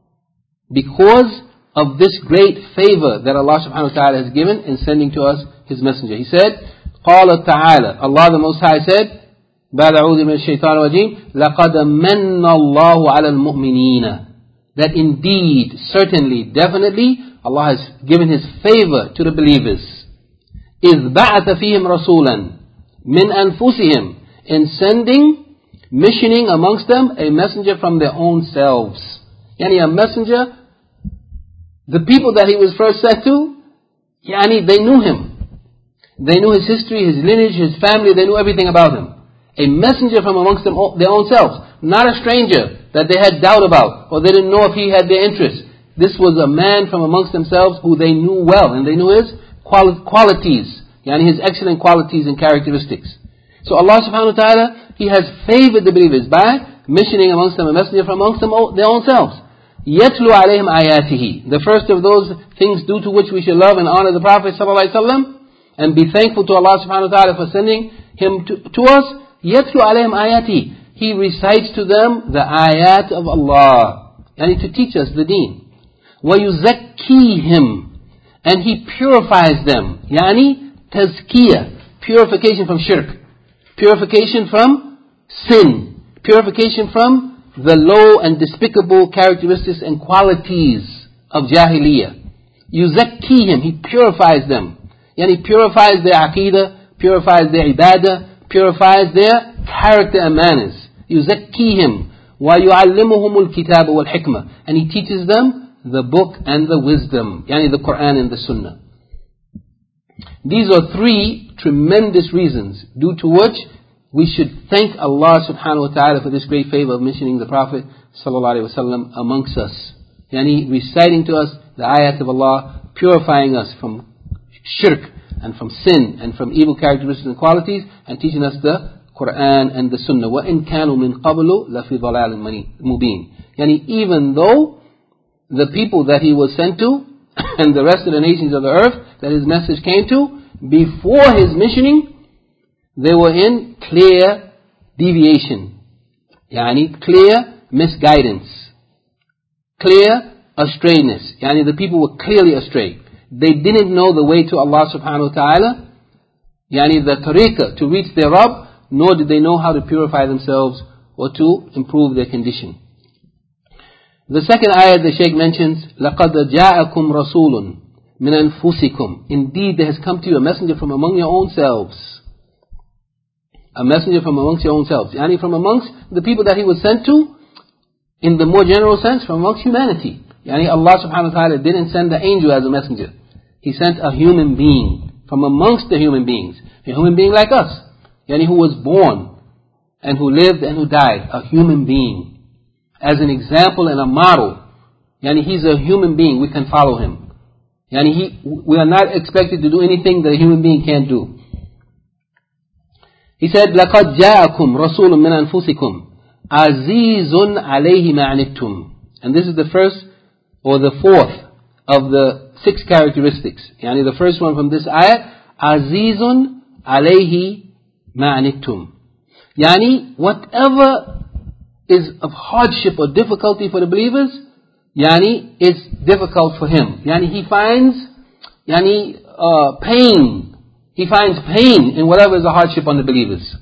Speaker 1: Because of this great favor that Allah subhanahu wa ta'ala has given in sending to us his messenger. He said, قال تعالى, Allah the Most High said, بعد أعوذ من الشيطان الرجيم, لقد من الله على المؤمنين. That indeed, certainly, definitely, Allah has given his favor to the believers. إذ بعث فيهم رسولا من أنفسهم, in sending, missioning amongst them a messenger from their own selves. A messenger, the people that he was first sent to, they knew him. They knew his history, his lineage, his family, they knew everything about him. A messenger from amongst them, their own selves. Not a stranger that they had doubt about, or they didn't know if he had their interest. This was a man from amongst themselves who they knew well, and they knew his qualities, his excellent qualities and characteristics. So Allah subhanahu wa ta'ala, He has favored the believers by missioning amongst them a messenger from amongst them their own selves. يَتْلُو عَلَيْهِمْ آيَاتِهِ. The first of those things due to which we should love and honor the Prophet sallallahu alaihi wasallam and be thankful to Allah subhanahu wa ta'ala for sending him to us. يَتْلُو عَلَيْهِمْ آيَاتِهِ. He recites to them the ayat of Allah, and to teach us the deen. وَيُزَكِّيهِمْ. And He purifies them. Tazkiyah, purification from shirk, purification from sin, purification from the low and despicable characteristics and qualities of Jahiliyyah. Yuzakkihim, He purifies them. He purifies their aqeedah, purifies their ibadah, purifies their character and manners. Yuzakkihim wa yu'allimuhumul kitab wal hikmah. And He teaches them the book and the wisdom, yani the Quran and the Sunnah. These are three tremendous reasons due to which we should thank Allah subhanahu wa ta'ala for this great favor of mentioning the Prophet sallallahu alaihi wasallam amongst us. Yani reciting to us the ayat of Allah, purifying us from shirk and from sin and from evil characteristics and qualities, and teaching us the Quran and the Sunnah. وَإِن كَانُوا مِن قَبْلُ لَفِي ضَلَالٍ مُبِينٍ. Yani even though the people that he was sent to and the rest of the nations of the earth that his message came to, before his missioning, they were in clear deviation. Yani clear misguidance. Clear astrayness. Yani the people were clearly astray. They didn't know the way to Allah subhanahu wa ta'ala. Yani the tariqah to reach their Rabb, nor did they know how to purify themselves or to improve their condition. The second ayah the Shaykh mentions, لَقَدْ جَاءَكُمْ رَسُولٌ مِنْ أَنفُسِكُمْ. Indeed there has come to you a messenger from among your own selves. A messenger from amongst your own selves. Yani from amongst the people that he was sent to, in the more general sense, from amongst humanity. Yani Allah subhanahu wa ta'ala didn't send the angel as a messenger. He sent a human being from amongst the human beings. A human being like us. Yani who was born and who lived and who died. A human being. As an example and a model. Yani he's a human being. We can follow him. Yani we are not expected to do anything that a human being can't do. He said, لَقَدْ جَاءَكُمْ رَسُولٌ مِنْ أَنفُسِكُمْ عَزِيزٌ عَلَيْهِ مَعْنِتُّمْ. And this is the first or the fourth of the 6 characteristics. Yani the first one from this ayah, عَزِيزٌ عَلَيْهِ مَعْنِتُّمْ. Yani whatever is of hardship or difficulty for the believers, yani is difficult for him. Yani he finds pain. He finds pain in whatever is a hardship on the believers.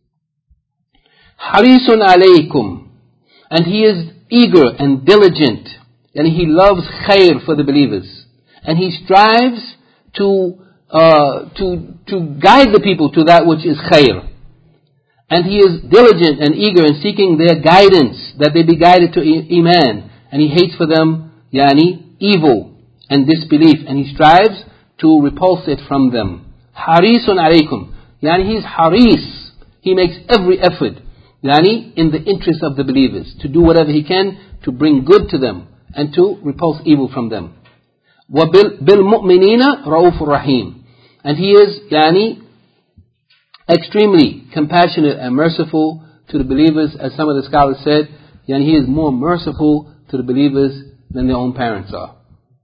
Speaker 1: Harisun alaykum. And he is eager and diligent. And he loves khair for the believers. And he strives to guide the people to that which is khair. And he is diligent and eager in seeking their guidance, that they be guided to iman. And he hates for them, evil and disbelief. And he strives to repulse it from them. Harisun alaykum. He's haris. He makes every effort, in the interest of the believers, to do whatever he can to bring good to them and to repulse evil from them. وَبِالْمُؤْمِنِينَ رَؤُوفٌ رَحِيمٌ. And he is, extremely compassionate and merciful to the believers, as some of the scholars said, he is more merciful to the believers than their own parents are.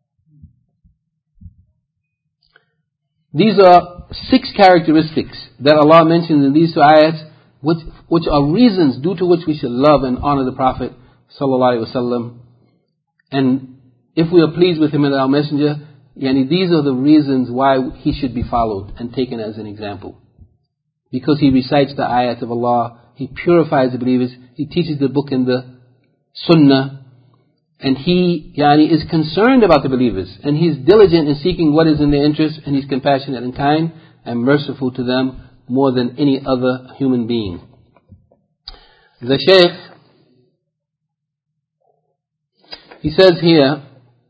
Speaker 1: These are 6 characteristics that Allah mentions in these 2 ayats, which are reasons due to which we should love and honor the Prophet sallallahu alaihi wasallam. And if we are pleased with him and our messenger, these are the reasons why he should be followed and taken as an example. Because he recites the ayat of Allah, he purifies the believers, he teaches the book and the Sunnah, and he is concerned about the believers, and he's diligent in seeking what is in their interest, and he's compassionate and kind and merciful to them more than any other human being. The Shaykh, he says here,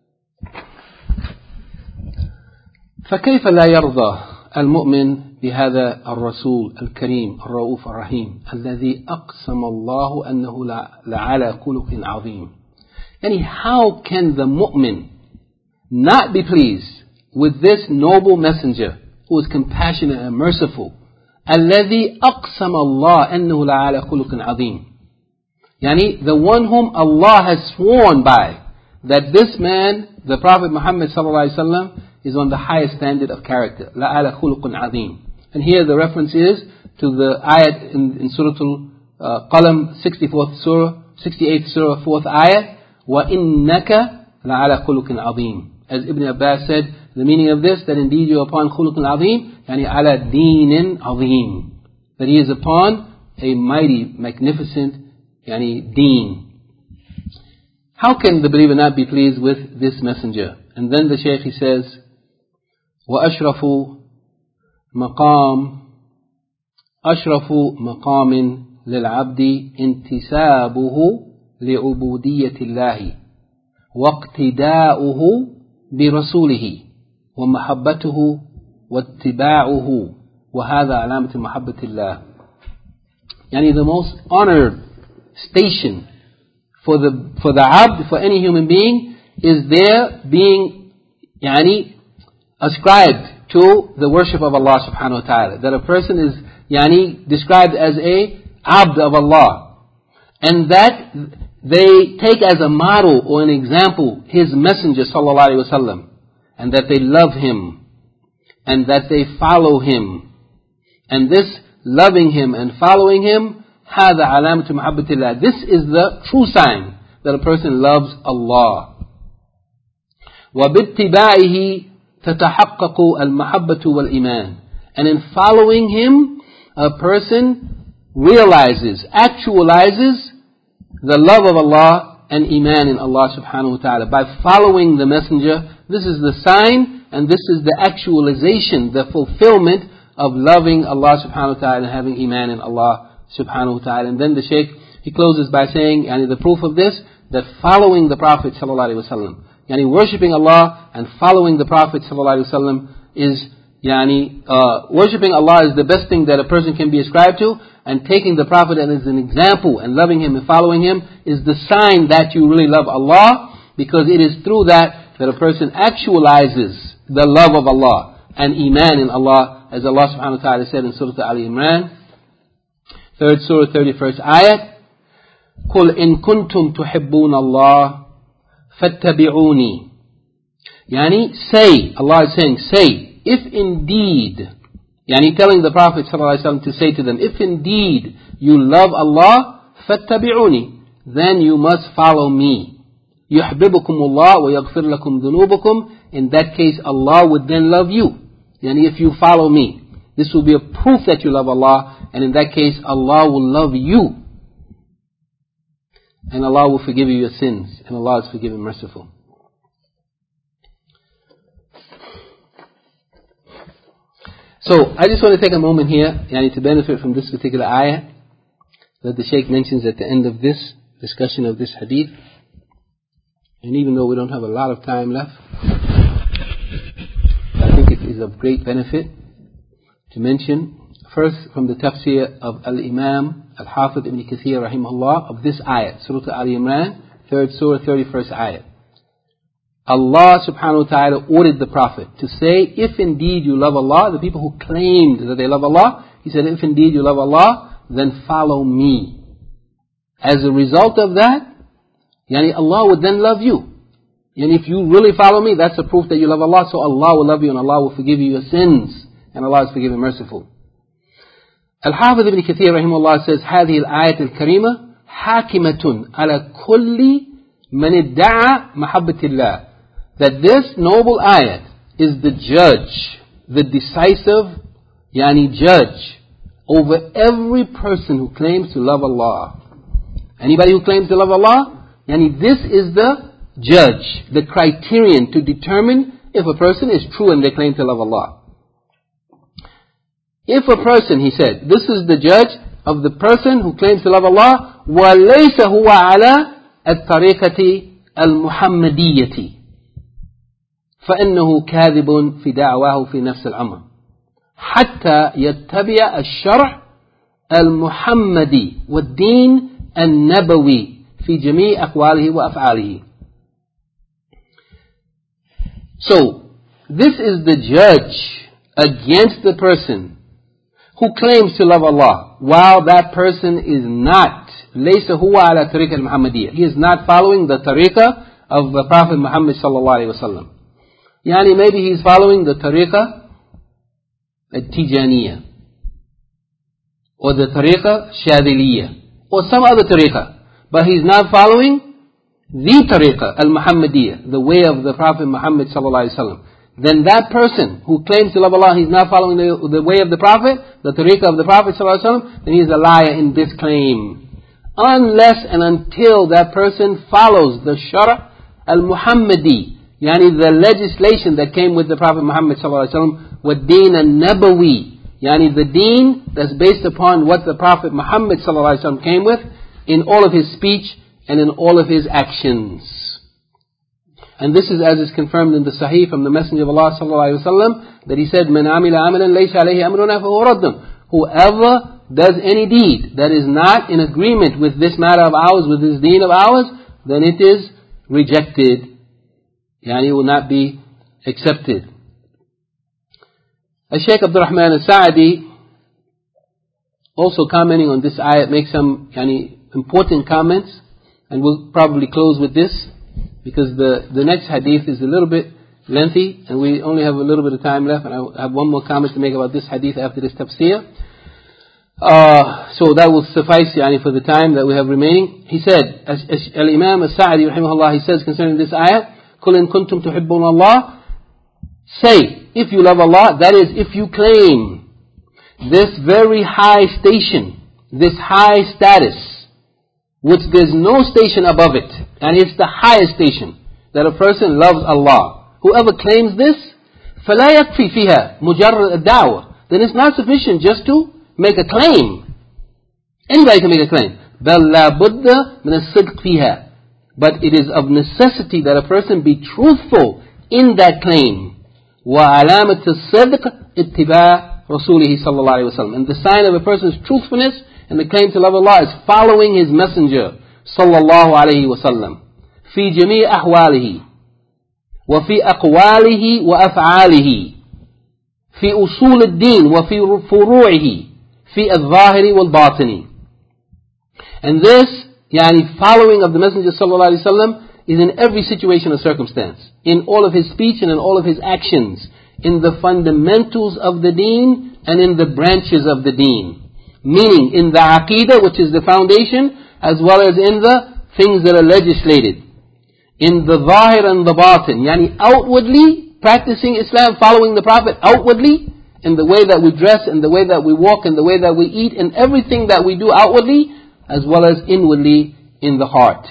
Speaker 1: فكيف لا يرضى المؤمن بهذا الرسول الكريم الرؤوف الرحيم الذي أقسم الله أنه لعلى خلق عظيم. How can the mu'min not be pleased with this noble messenger who is compassionate and merciful? الذي أقسم الله أنه لعلى خلق عظيم. The one whom Allah has sworn by, that this man, the Prophet Muhammad sallallahu alaihi wasallam, is on the highest standard of character. لعلى خلق عظيم. And here the reference is to the ayat in Surah Al-Qalam, 68th Surah, 4th ayat, وَإِنَّكَ لَعَلَى خُلُقٍ عَظِيمٍ. As Ibn Abbas said, the meaning of this, that indeed you are upon خُلُقٍ عَظِيم, عَلَى دِينٍ عَظِيمٍ. That he is upon a mighty, magnificent, deen. How can the believer not be pleased with this messenger? And then the Shaykh, he says, وَأَشْرَفُ مقام للعبد انتسابه لعبودية الله واقتداؤه برسوله ومحبته واتباعه وهذا علامة محبة الله. Yani the most honored station for the abd, for any human being, is there being ascribed to the worship of Allah subhanahu wa ta'ala. That a person is described as a abd of Allah, and that they take as a model or an example His Messenger sallallahu alaihi wasallam, and that they love him and that they follow him. And this loving him and following him, هذا علامة محبة الله. This is the true sign that a person loves Allah. وباتباعه تتحقق المحبة والإيمان. And in following him, a person realizes, actualizes the love of Allah and iman in Allah subhanahu wa ta'ala. By following the messenger, this is the sign and this is the actualization, the fulfillment of loving Allah subhanahu wa ta'ala and having iman in Allah subhanahu wa ta'ala. And then the Shaykh, he closes by saying, the proof of this, that following the Prophet sallallahu alaihi wasallam, worshipping Allah and following the Prophet sallallahu alaihi wasallam is, worshipping Allah is the best thing that a person can be ascribed to, and taking the Prophet as an example and loving him and following him is the sign that you really love Allah, because it is through that a person actualizes the love of Allah and iman in Allah, as Allah subhanahu wa ta'ala said in Surah Ali Imran, 3rd Surah, 31st ayat, قُلْ إِن كُنْتُمْ تُحِبُّونَ اللَّهِ فَاتَّبِعُونِي. Say, Allah is saying, say, if indeed, telling the Prophet ﷺ to say to them, if indeed you love Allah, فَاتَّبِعُونِي, then you must follow me. يُحْبِبُكُمُ اللَّهُ وَيَغْفِرْ لَكُمْ ذُنُوبُكُمْ. In that case, Allah would then love you. If you follow me, this will be a proof that you love Allah, and in that case, Allah will love you. And Allah will forgive you your sins, and Allah is forgiving, merciful. So, I just want to take a moment here, to benefit from this particular ayah that the Shaykh mentions at the end of this discussion of this hadith. And even though we don't have a lot of time left, I think it is of great benefit to mention, first from the tafsir of Al-Imam Al-Hafidh Ibn Kathir rahimahullah of this ayat, Surah Ali Imran, 3rd Surah, 31st ayat. Allah subhanahu wa ta'ala ordered the Prophet to say, if indeed you love Allah, the people who claimed that they love Allah, He said, if indeed you love Allah, then follow me. As a result of that, Allah would then love you. And if you really follow me, that's a proof that you love Allah, so Allah will love you and Allah will forgive you your sins. And Allah is forgiving, merciful. Al-Hafidh Ibn Kathir rahimahullah says, هذه الآية الكريمة حاكمة على كل من ادعى محبة الله. That this noble ayat is the judge, the decisive, judge over every person who claims to love Allah. Anybody who claims to love Allah, this is the judge, the criterion to determine if a person is true and they claim to love Allah. If a person, he said, this is the judge of the person who claims to love Allah, وَلَيْسَ هُوَ عَلَى الطَّرِيقَةِ الْمُحَمَّدِيَّةِ فإنه كاذب في دعواه في نفس الأمر حتى يتبع الشرع المحمدي والدين النبوي في جميع أقواله وأفعاله. So, this is the judge against the person who claims to love Allah, while that person is not. ليس هو على طريقة المحمدية. He is not following the tariqah of the Prophet Muhammad sallallahu alaihi wasallam. Maybe he's following the tariqah al-Tijaniyah, or the tariqah Shadiliyah, or some other tariqah. But he's not following the tariqah al-Muhammadiyah, the way of the Prophet Muhammad sallallahu alaihi wasallam. Then that person who claims to love Allah, he's not following the way of the Prophet, the tariqah of the Prophet sallallahu alaihi wasallam, then he's a liar in this claim. Unless and until that person follows the shara' al-Muhammadi, the legislation that came with the Prophet Muhammad sallallahu alaihi wasallam, wa deen al-Nabawi, the deen that's based upon what the Prophet Muhammad sallallahu alaihi wasallam came with in all of his speech and in all of his actions. And this is as is confirmed in the Sahih from the Messenger of Allah sallallahu alaihi wasallam, that he said, "Man amila amalan laysa alayhi amruna fahuwa raddun." Whoever does any deed that is not in agreement with this matter of ours, with this deen of ours, then it is rejected. Yani it will not be accepted. Shaykh Abdul Rahman al-Sa'di, also commenting on this ayat, makes some important comments, and we'll probably close with this, because the next hadith is a little bit lengthy, and we only have a little bit of time left, and I have one more comment to make about this hadith after this tafsir. So that will suffice for the time that we have remaining. He said, Al-Imam al-Sa'di rahimahullah, he says concerning this ayah, قُلْ إِن كُنْتُمْ تُحِبُّونَ اللَّهِ, say, if you love Allah, that is, if you claim this very high station, this high status, which there's no station above it, and it's the highest station, that a person loves Allah. Whoever claims this, فَلَا يَكْفِي فِيهَا مُجَرَّدَ الدَّعْوَةِ, then it's not sufficient just to make a claim. Anybody can make a claim. بَلْ لَا بُدَّ مِنَ الصِّدْقِ فِيهَا, but it is of necessity that a person be truthful in that claim. وَعَلَامَةِ الصِّدْقِ اتِّبَاعِ رَسُولِهِ صَلَّى اللَّهُ عَلَيْهِ وَسَلَّمَ, and the sign of a person's truthfulness and the claim to love Allah is following his messenger صلى الله عليه وسلم في جميع أحواله وفي أقواله وأفعاله في أصول الدين وفي فروعه في الظاهر والباطن. And this following of the messenger صلى الله عليه وسلم is in every situation or circumstance, in all of his speech and in all of his actions, in the fundamentals of the deen and in the branches of the deen. Meaning in the aqeedah, which is the foundation, as well as in the things that are legislated. In the zahir and the batin, outwardly practicing Islam, following the Prophet outwardly, in the way that we dress, in the way that we walk, in the way that we eat, in everything that we do outwardly, as well as inwardly in the heart.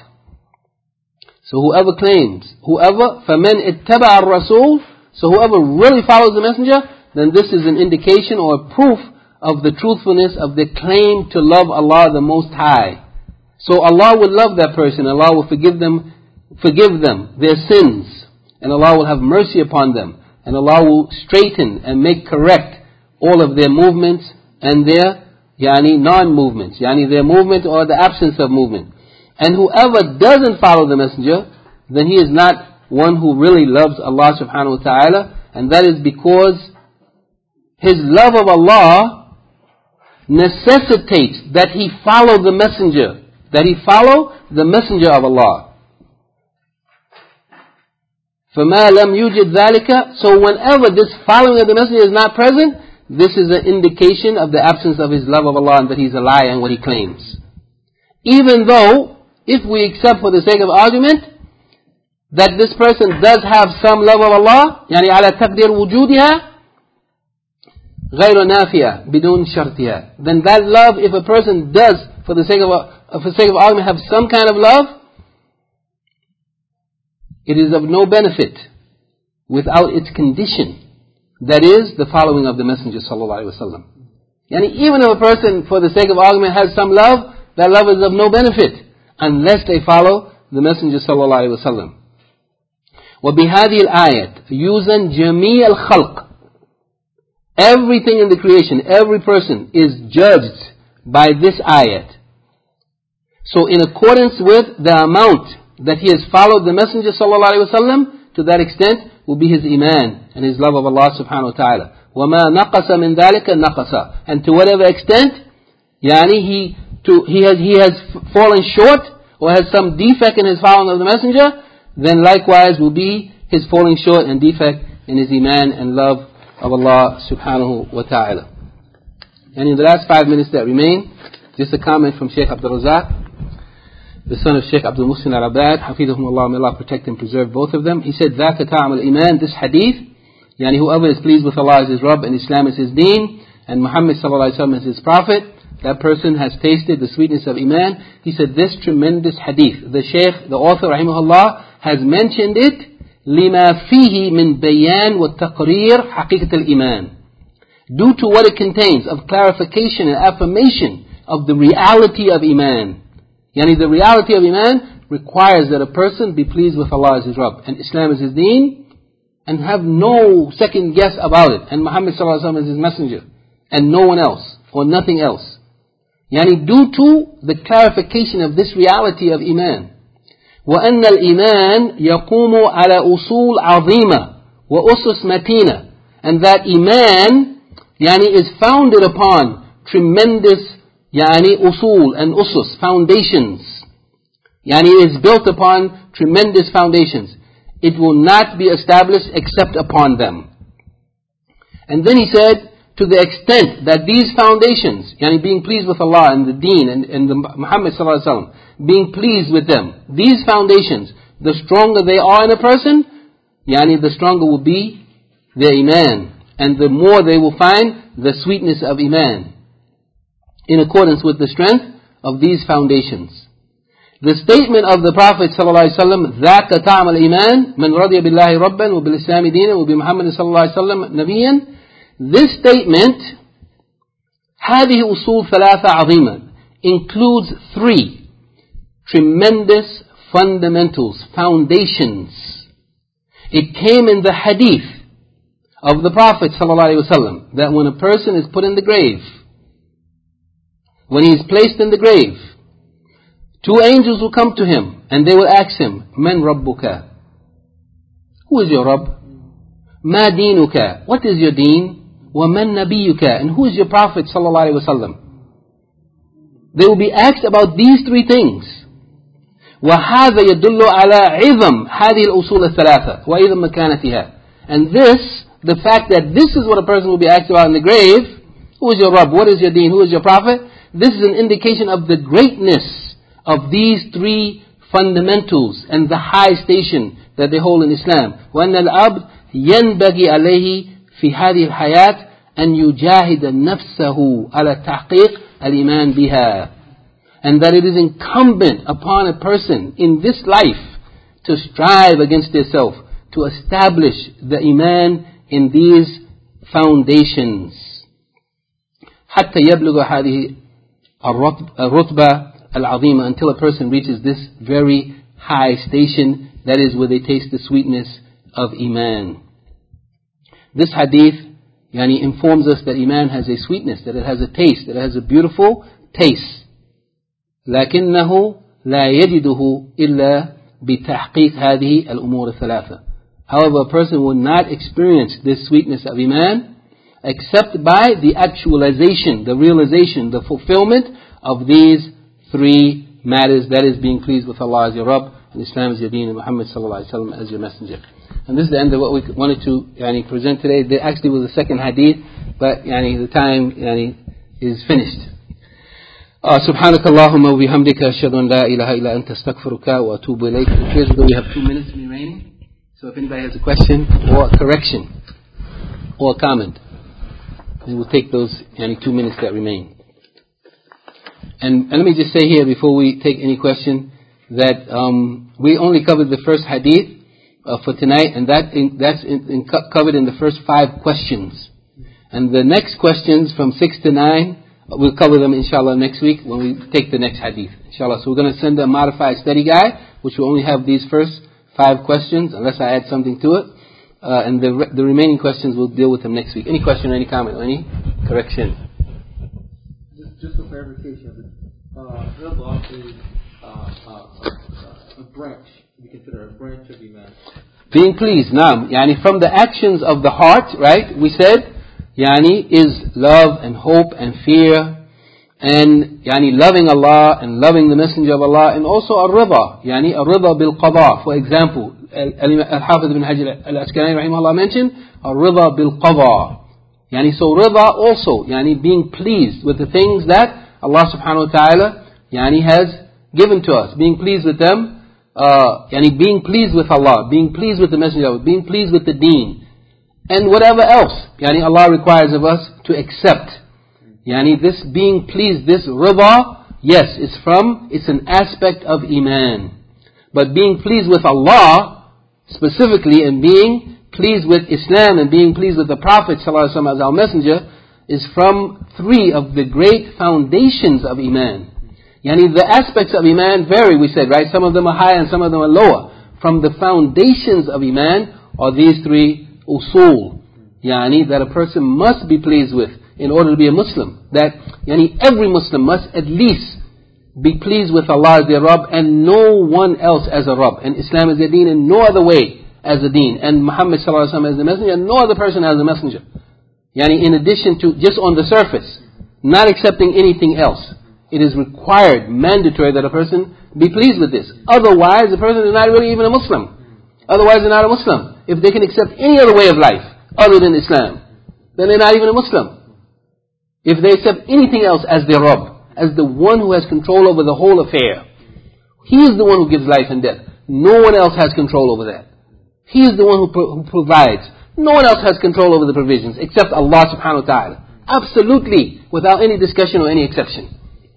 Speaker 1: So whoever claims, فَمَنْ اتَّبَعَ الرَّسُولِ, so whoever really follows the messenger, then this is an indication or a proof of the truthfulness of the claim to love Allah the Most High. So Allah will love that person, Allah will forgive them their sins, and Allah will have mercy upon them, and Allah will straighten and make correct all of their movements and their non-movements, their movement or the absence of movement. And whoever doesn't follow the messenger, then he is not one who really loves Allah subhanahu wa ta'ala, and that is because his love of Allah necessitates that he follow the messenger, of Allah. فَمَا لَمْ يُوجِدْ ذَلِكَ, so whenever this following of the messenger is not present, this is an indication of the absence of his love of Allah and that he's a liar in what he claims. Even though, if we accept for the sake of argument that this person does have some love of Allah, على تقدير وجودها غير نافية بدون شرطها, then that love, if a person does for the sake of argument have some kind of love, it is of no benefit without its condition, that is the following of the messenger sallallahu alaihi wasallam. Even if a person for the sake of argument has some love, that love is of no benefit unless they follow the messenger sallallahu alaihi wasallam. وبهذه الآية يوزن جميع الخلق, everything in the creation, every person is judged by this ayat. So in accordance with the amount that he has followed the messenger sallallahu alaihi wasallam, to that extent will be his iman and his love of Allah subhanahu wa ta'ala. وما نقص من ذلك نقص, and to whatever extent he has fallen short or has some defect in his following of the messenger, then likewise will be his falling short and defect in his iman and love of Allah subhanahu wa ta'ala. And in the last 5 minutes that remain, just a comment from Shaykh Abdul Razak, the son of Shaykh Abdul Muhsin al-Abad, hafidhahumullah, may Allah protect and preserve both of them. He said, ذَاكَ تَعْمَ الْإِيمَانِ, this hadith, whoever is pleased with Allah as his Rabb and Islam is his deen, and Muhammad sallallahu alaihi wasallam is his prophet, that person has tasted the sweetness of Iman. He said this tremendous hadith, the Shaykh, the author rahimahullah, has mentioned it لِمَا فِيهِ مِنْ بَيَانِ وَالتَّقْرِيرِ حَقِيقَةَ الْإِيمَانِ, due to what it contains of clarification and affirmation of the reality of Iman. The reality of Iman, requires that a person be pleased with Allah as his Rabb, and Islam is his deen, and have no second guess about it, and Muhammad sallallahu alaihi wasallam is his messenger, and no one else, or nothing else. Yani due to the clarification of this reality of Iman. وَأَنَّ الْإِيمَانِ يَقُومُ عَلَى أُصُولٍ عَظِيمَةٍ وَأُسُسٍ مَتِينَةٍ. And that Iman is founded upon tremendous usul and usus, foundations. Is built upon tremendous foundations. It will not be established except upon them. And then he said, to the extent that these foundations, being pleased with Allah and the deen and the Muhammad sallallahu alaihi wasallam, being pleased with them, these foundations, the stronger they are in a person, the stronger will be their Iman, and the more they will find the sweetness of Iman, in accordance with the strength of these foundations. The statement of the Prophet sallallahu alaihi wasallam, ذاك طعم الإيمان من رضي بالله ربا وبالإسلام دينا وبمحمد صلى الله عليه وسلم نبيا. This statement, هذه أصول ثلاثة عظيمة, includes three tremendous fundamentals, foundations. It came in the hadith of the Prophet ﷺ that when a person is put in the grave, when he is placed in the grave, two angels will come to him and they will ask him, Man Rabbuka? Who is your Rabb? Ma Dinuka? What is your deen? Wa man Nabiyuka? And who is your Prophet ﷺ? They will be asked about these three things. وهذا يدل على عظم هذه الأصول الثلاثة وإذا مكانتها. And this, the fact that this is what a person will be asked about in the grave, who is your Rabb, what is your deen, who is your Prophet, this is an indication of the greatness of these three fundamentals and the high station that they hold in Islam. وأن العبد ينبغي عليه في هذه الحياة أن يجاهد نفسه على تحقيق الإيمان بها. And that it is incumbent upon a person in this life to strive against itself to establish the Iman in these foundations. حتى يبلغ هذه الرتبة العظيمة, until a person reaches this very high station, that is where they taste the sweetness of Iman. This hadith informs us that Iman has a sweetness, that it has a taste, that it has a beautiful taste. لكنه لا يجده إلا بتحقيق هذه الأمور الثلاثة. However, a person will not experience this sweetness of Iman except by the actualization, the realization, the fulfillment of these three matters, that is being pleased with Allah as your Rabb, and Islam as your deen, and Muhammad sallallahu alaihi wasallam as your messenger. And this is the end of what we wanted to present today. There actually was a second hadith, but the time is finished. سبحانك اللهم وبحمدك أشهد أن لا إله إلا أنت أستغفرك وأتوب إليك. It appears that we have 2 minutes remaining. So if anybody has a question or a correction or a comment, then we'll take those 2 minutes that remain. And let me just say here before we take any question that we only covered the first hadith for tonight, and that's covered in the first 5 questions. And the next questions from 6 to 9, we'll cover them inshallah next week when we take the next hadith, inshallah. So we're going to send a modified study guide, which will only have these first 5 questions, unless I add something to it. And the remaining questions we'll deal with them next week. Any question or any comment or any correction?
Speaker 3: Just for clarification, Ridha is a branch. We consider a branch of Iman.
Speaker 1: Being pleased, naam. From the actions of the heart, right? We said, is love and hope and fear, and loving Allah and loving the Messenger of Allah, and also ar-ridha, ar-ridha bil-qada. For example, Al-Hafiz ibn Hajar al-Asqalani rahimahullah mentioned ar-ridha bil-qada. So ridha also, being pleased with the things that Allah subhanahu wa ta'ala has given to us, being pleased with them, being pleased with Allah, being pleased with the Messenger of Allah, being pleased with the deen, and whatever else Allah requires of us to accept. This being pleased, this ridha, yes, it's an aspect of Iman. But being pleased with Allah specifically, and being pleased with Islam, and being pleased with the Prophet ﷺ as our messenger, is from 3 of the great foundations of Iman. Yani the aspects of Iman vary, we said, right? Some of them are higher and some of them are lower. From the foundations of Iman are these three usul, yani that a person must be pleased with in order to be a Muslim. That yani every Muslim must at least be pleased with Allah as their Rabb and no one else as a Rabb. And Islam is a deen in no other way as a deen. And Muhammad sallallahu alaihi wasallam as the messenger and no other person as a messenger. Yani in addition to just on the surface, not accepting anything else. It is required, mandatory that a person be pleased with this. Otherwise, the person is not really even a Muslim. Otherwise, they're not a Muslim. If they can accept any other way of life other than Islam, then they're not even a Muslim. If they accept anything else as their Rabb, as the one who has control over the whole affair, He is the one who gives life and death. No one else has control over that. He is the one who provides. No one else has control over the provisions except Allah subhanahu wa ta'ala. Absolutely, without any discussion or any exception.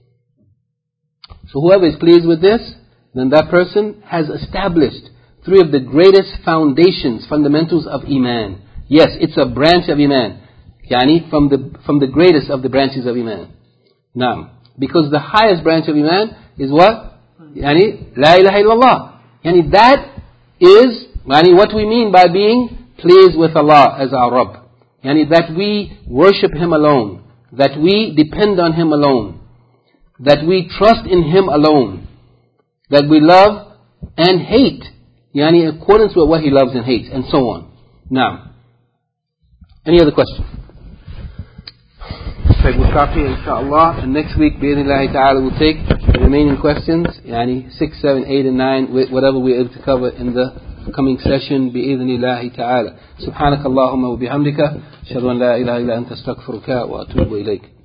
Speaker 1: So whoever is pleased with this, then that person has established three of the greatest foundations, fundamentals of Iman. Yes, it's a branch of Iman. Yani from the greatest of the branches of Iman. Now, because the highest branch of Iman is what? Yani, La ilaha illallah. Yani that is yani what we mean by being pleased with Allah as our Rabb. Yani that we worship Him alone. That we depend on Him alone. That we trust in Him alone. That we love and hate. Yani in accordance with what He loves and hates, and so on. Now, any other question? Okay, we'll stop here inshaAllah, and next week, bi'idhnillahi ta'ala, we'll take the remaining questions, yani 6, 7, 8 and 9, whatever we're able to cover in the coming session, bi'idhnillahi ta'ala. Subhanakallahumma wa bihamdika, ashhadu an la ilaha illa anta astaghfiruka wa atubu ilayk.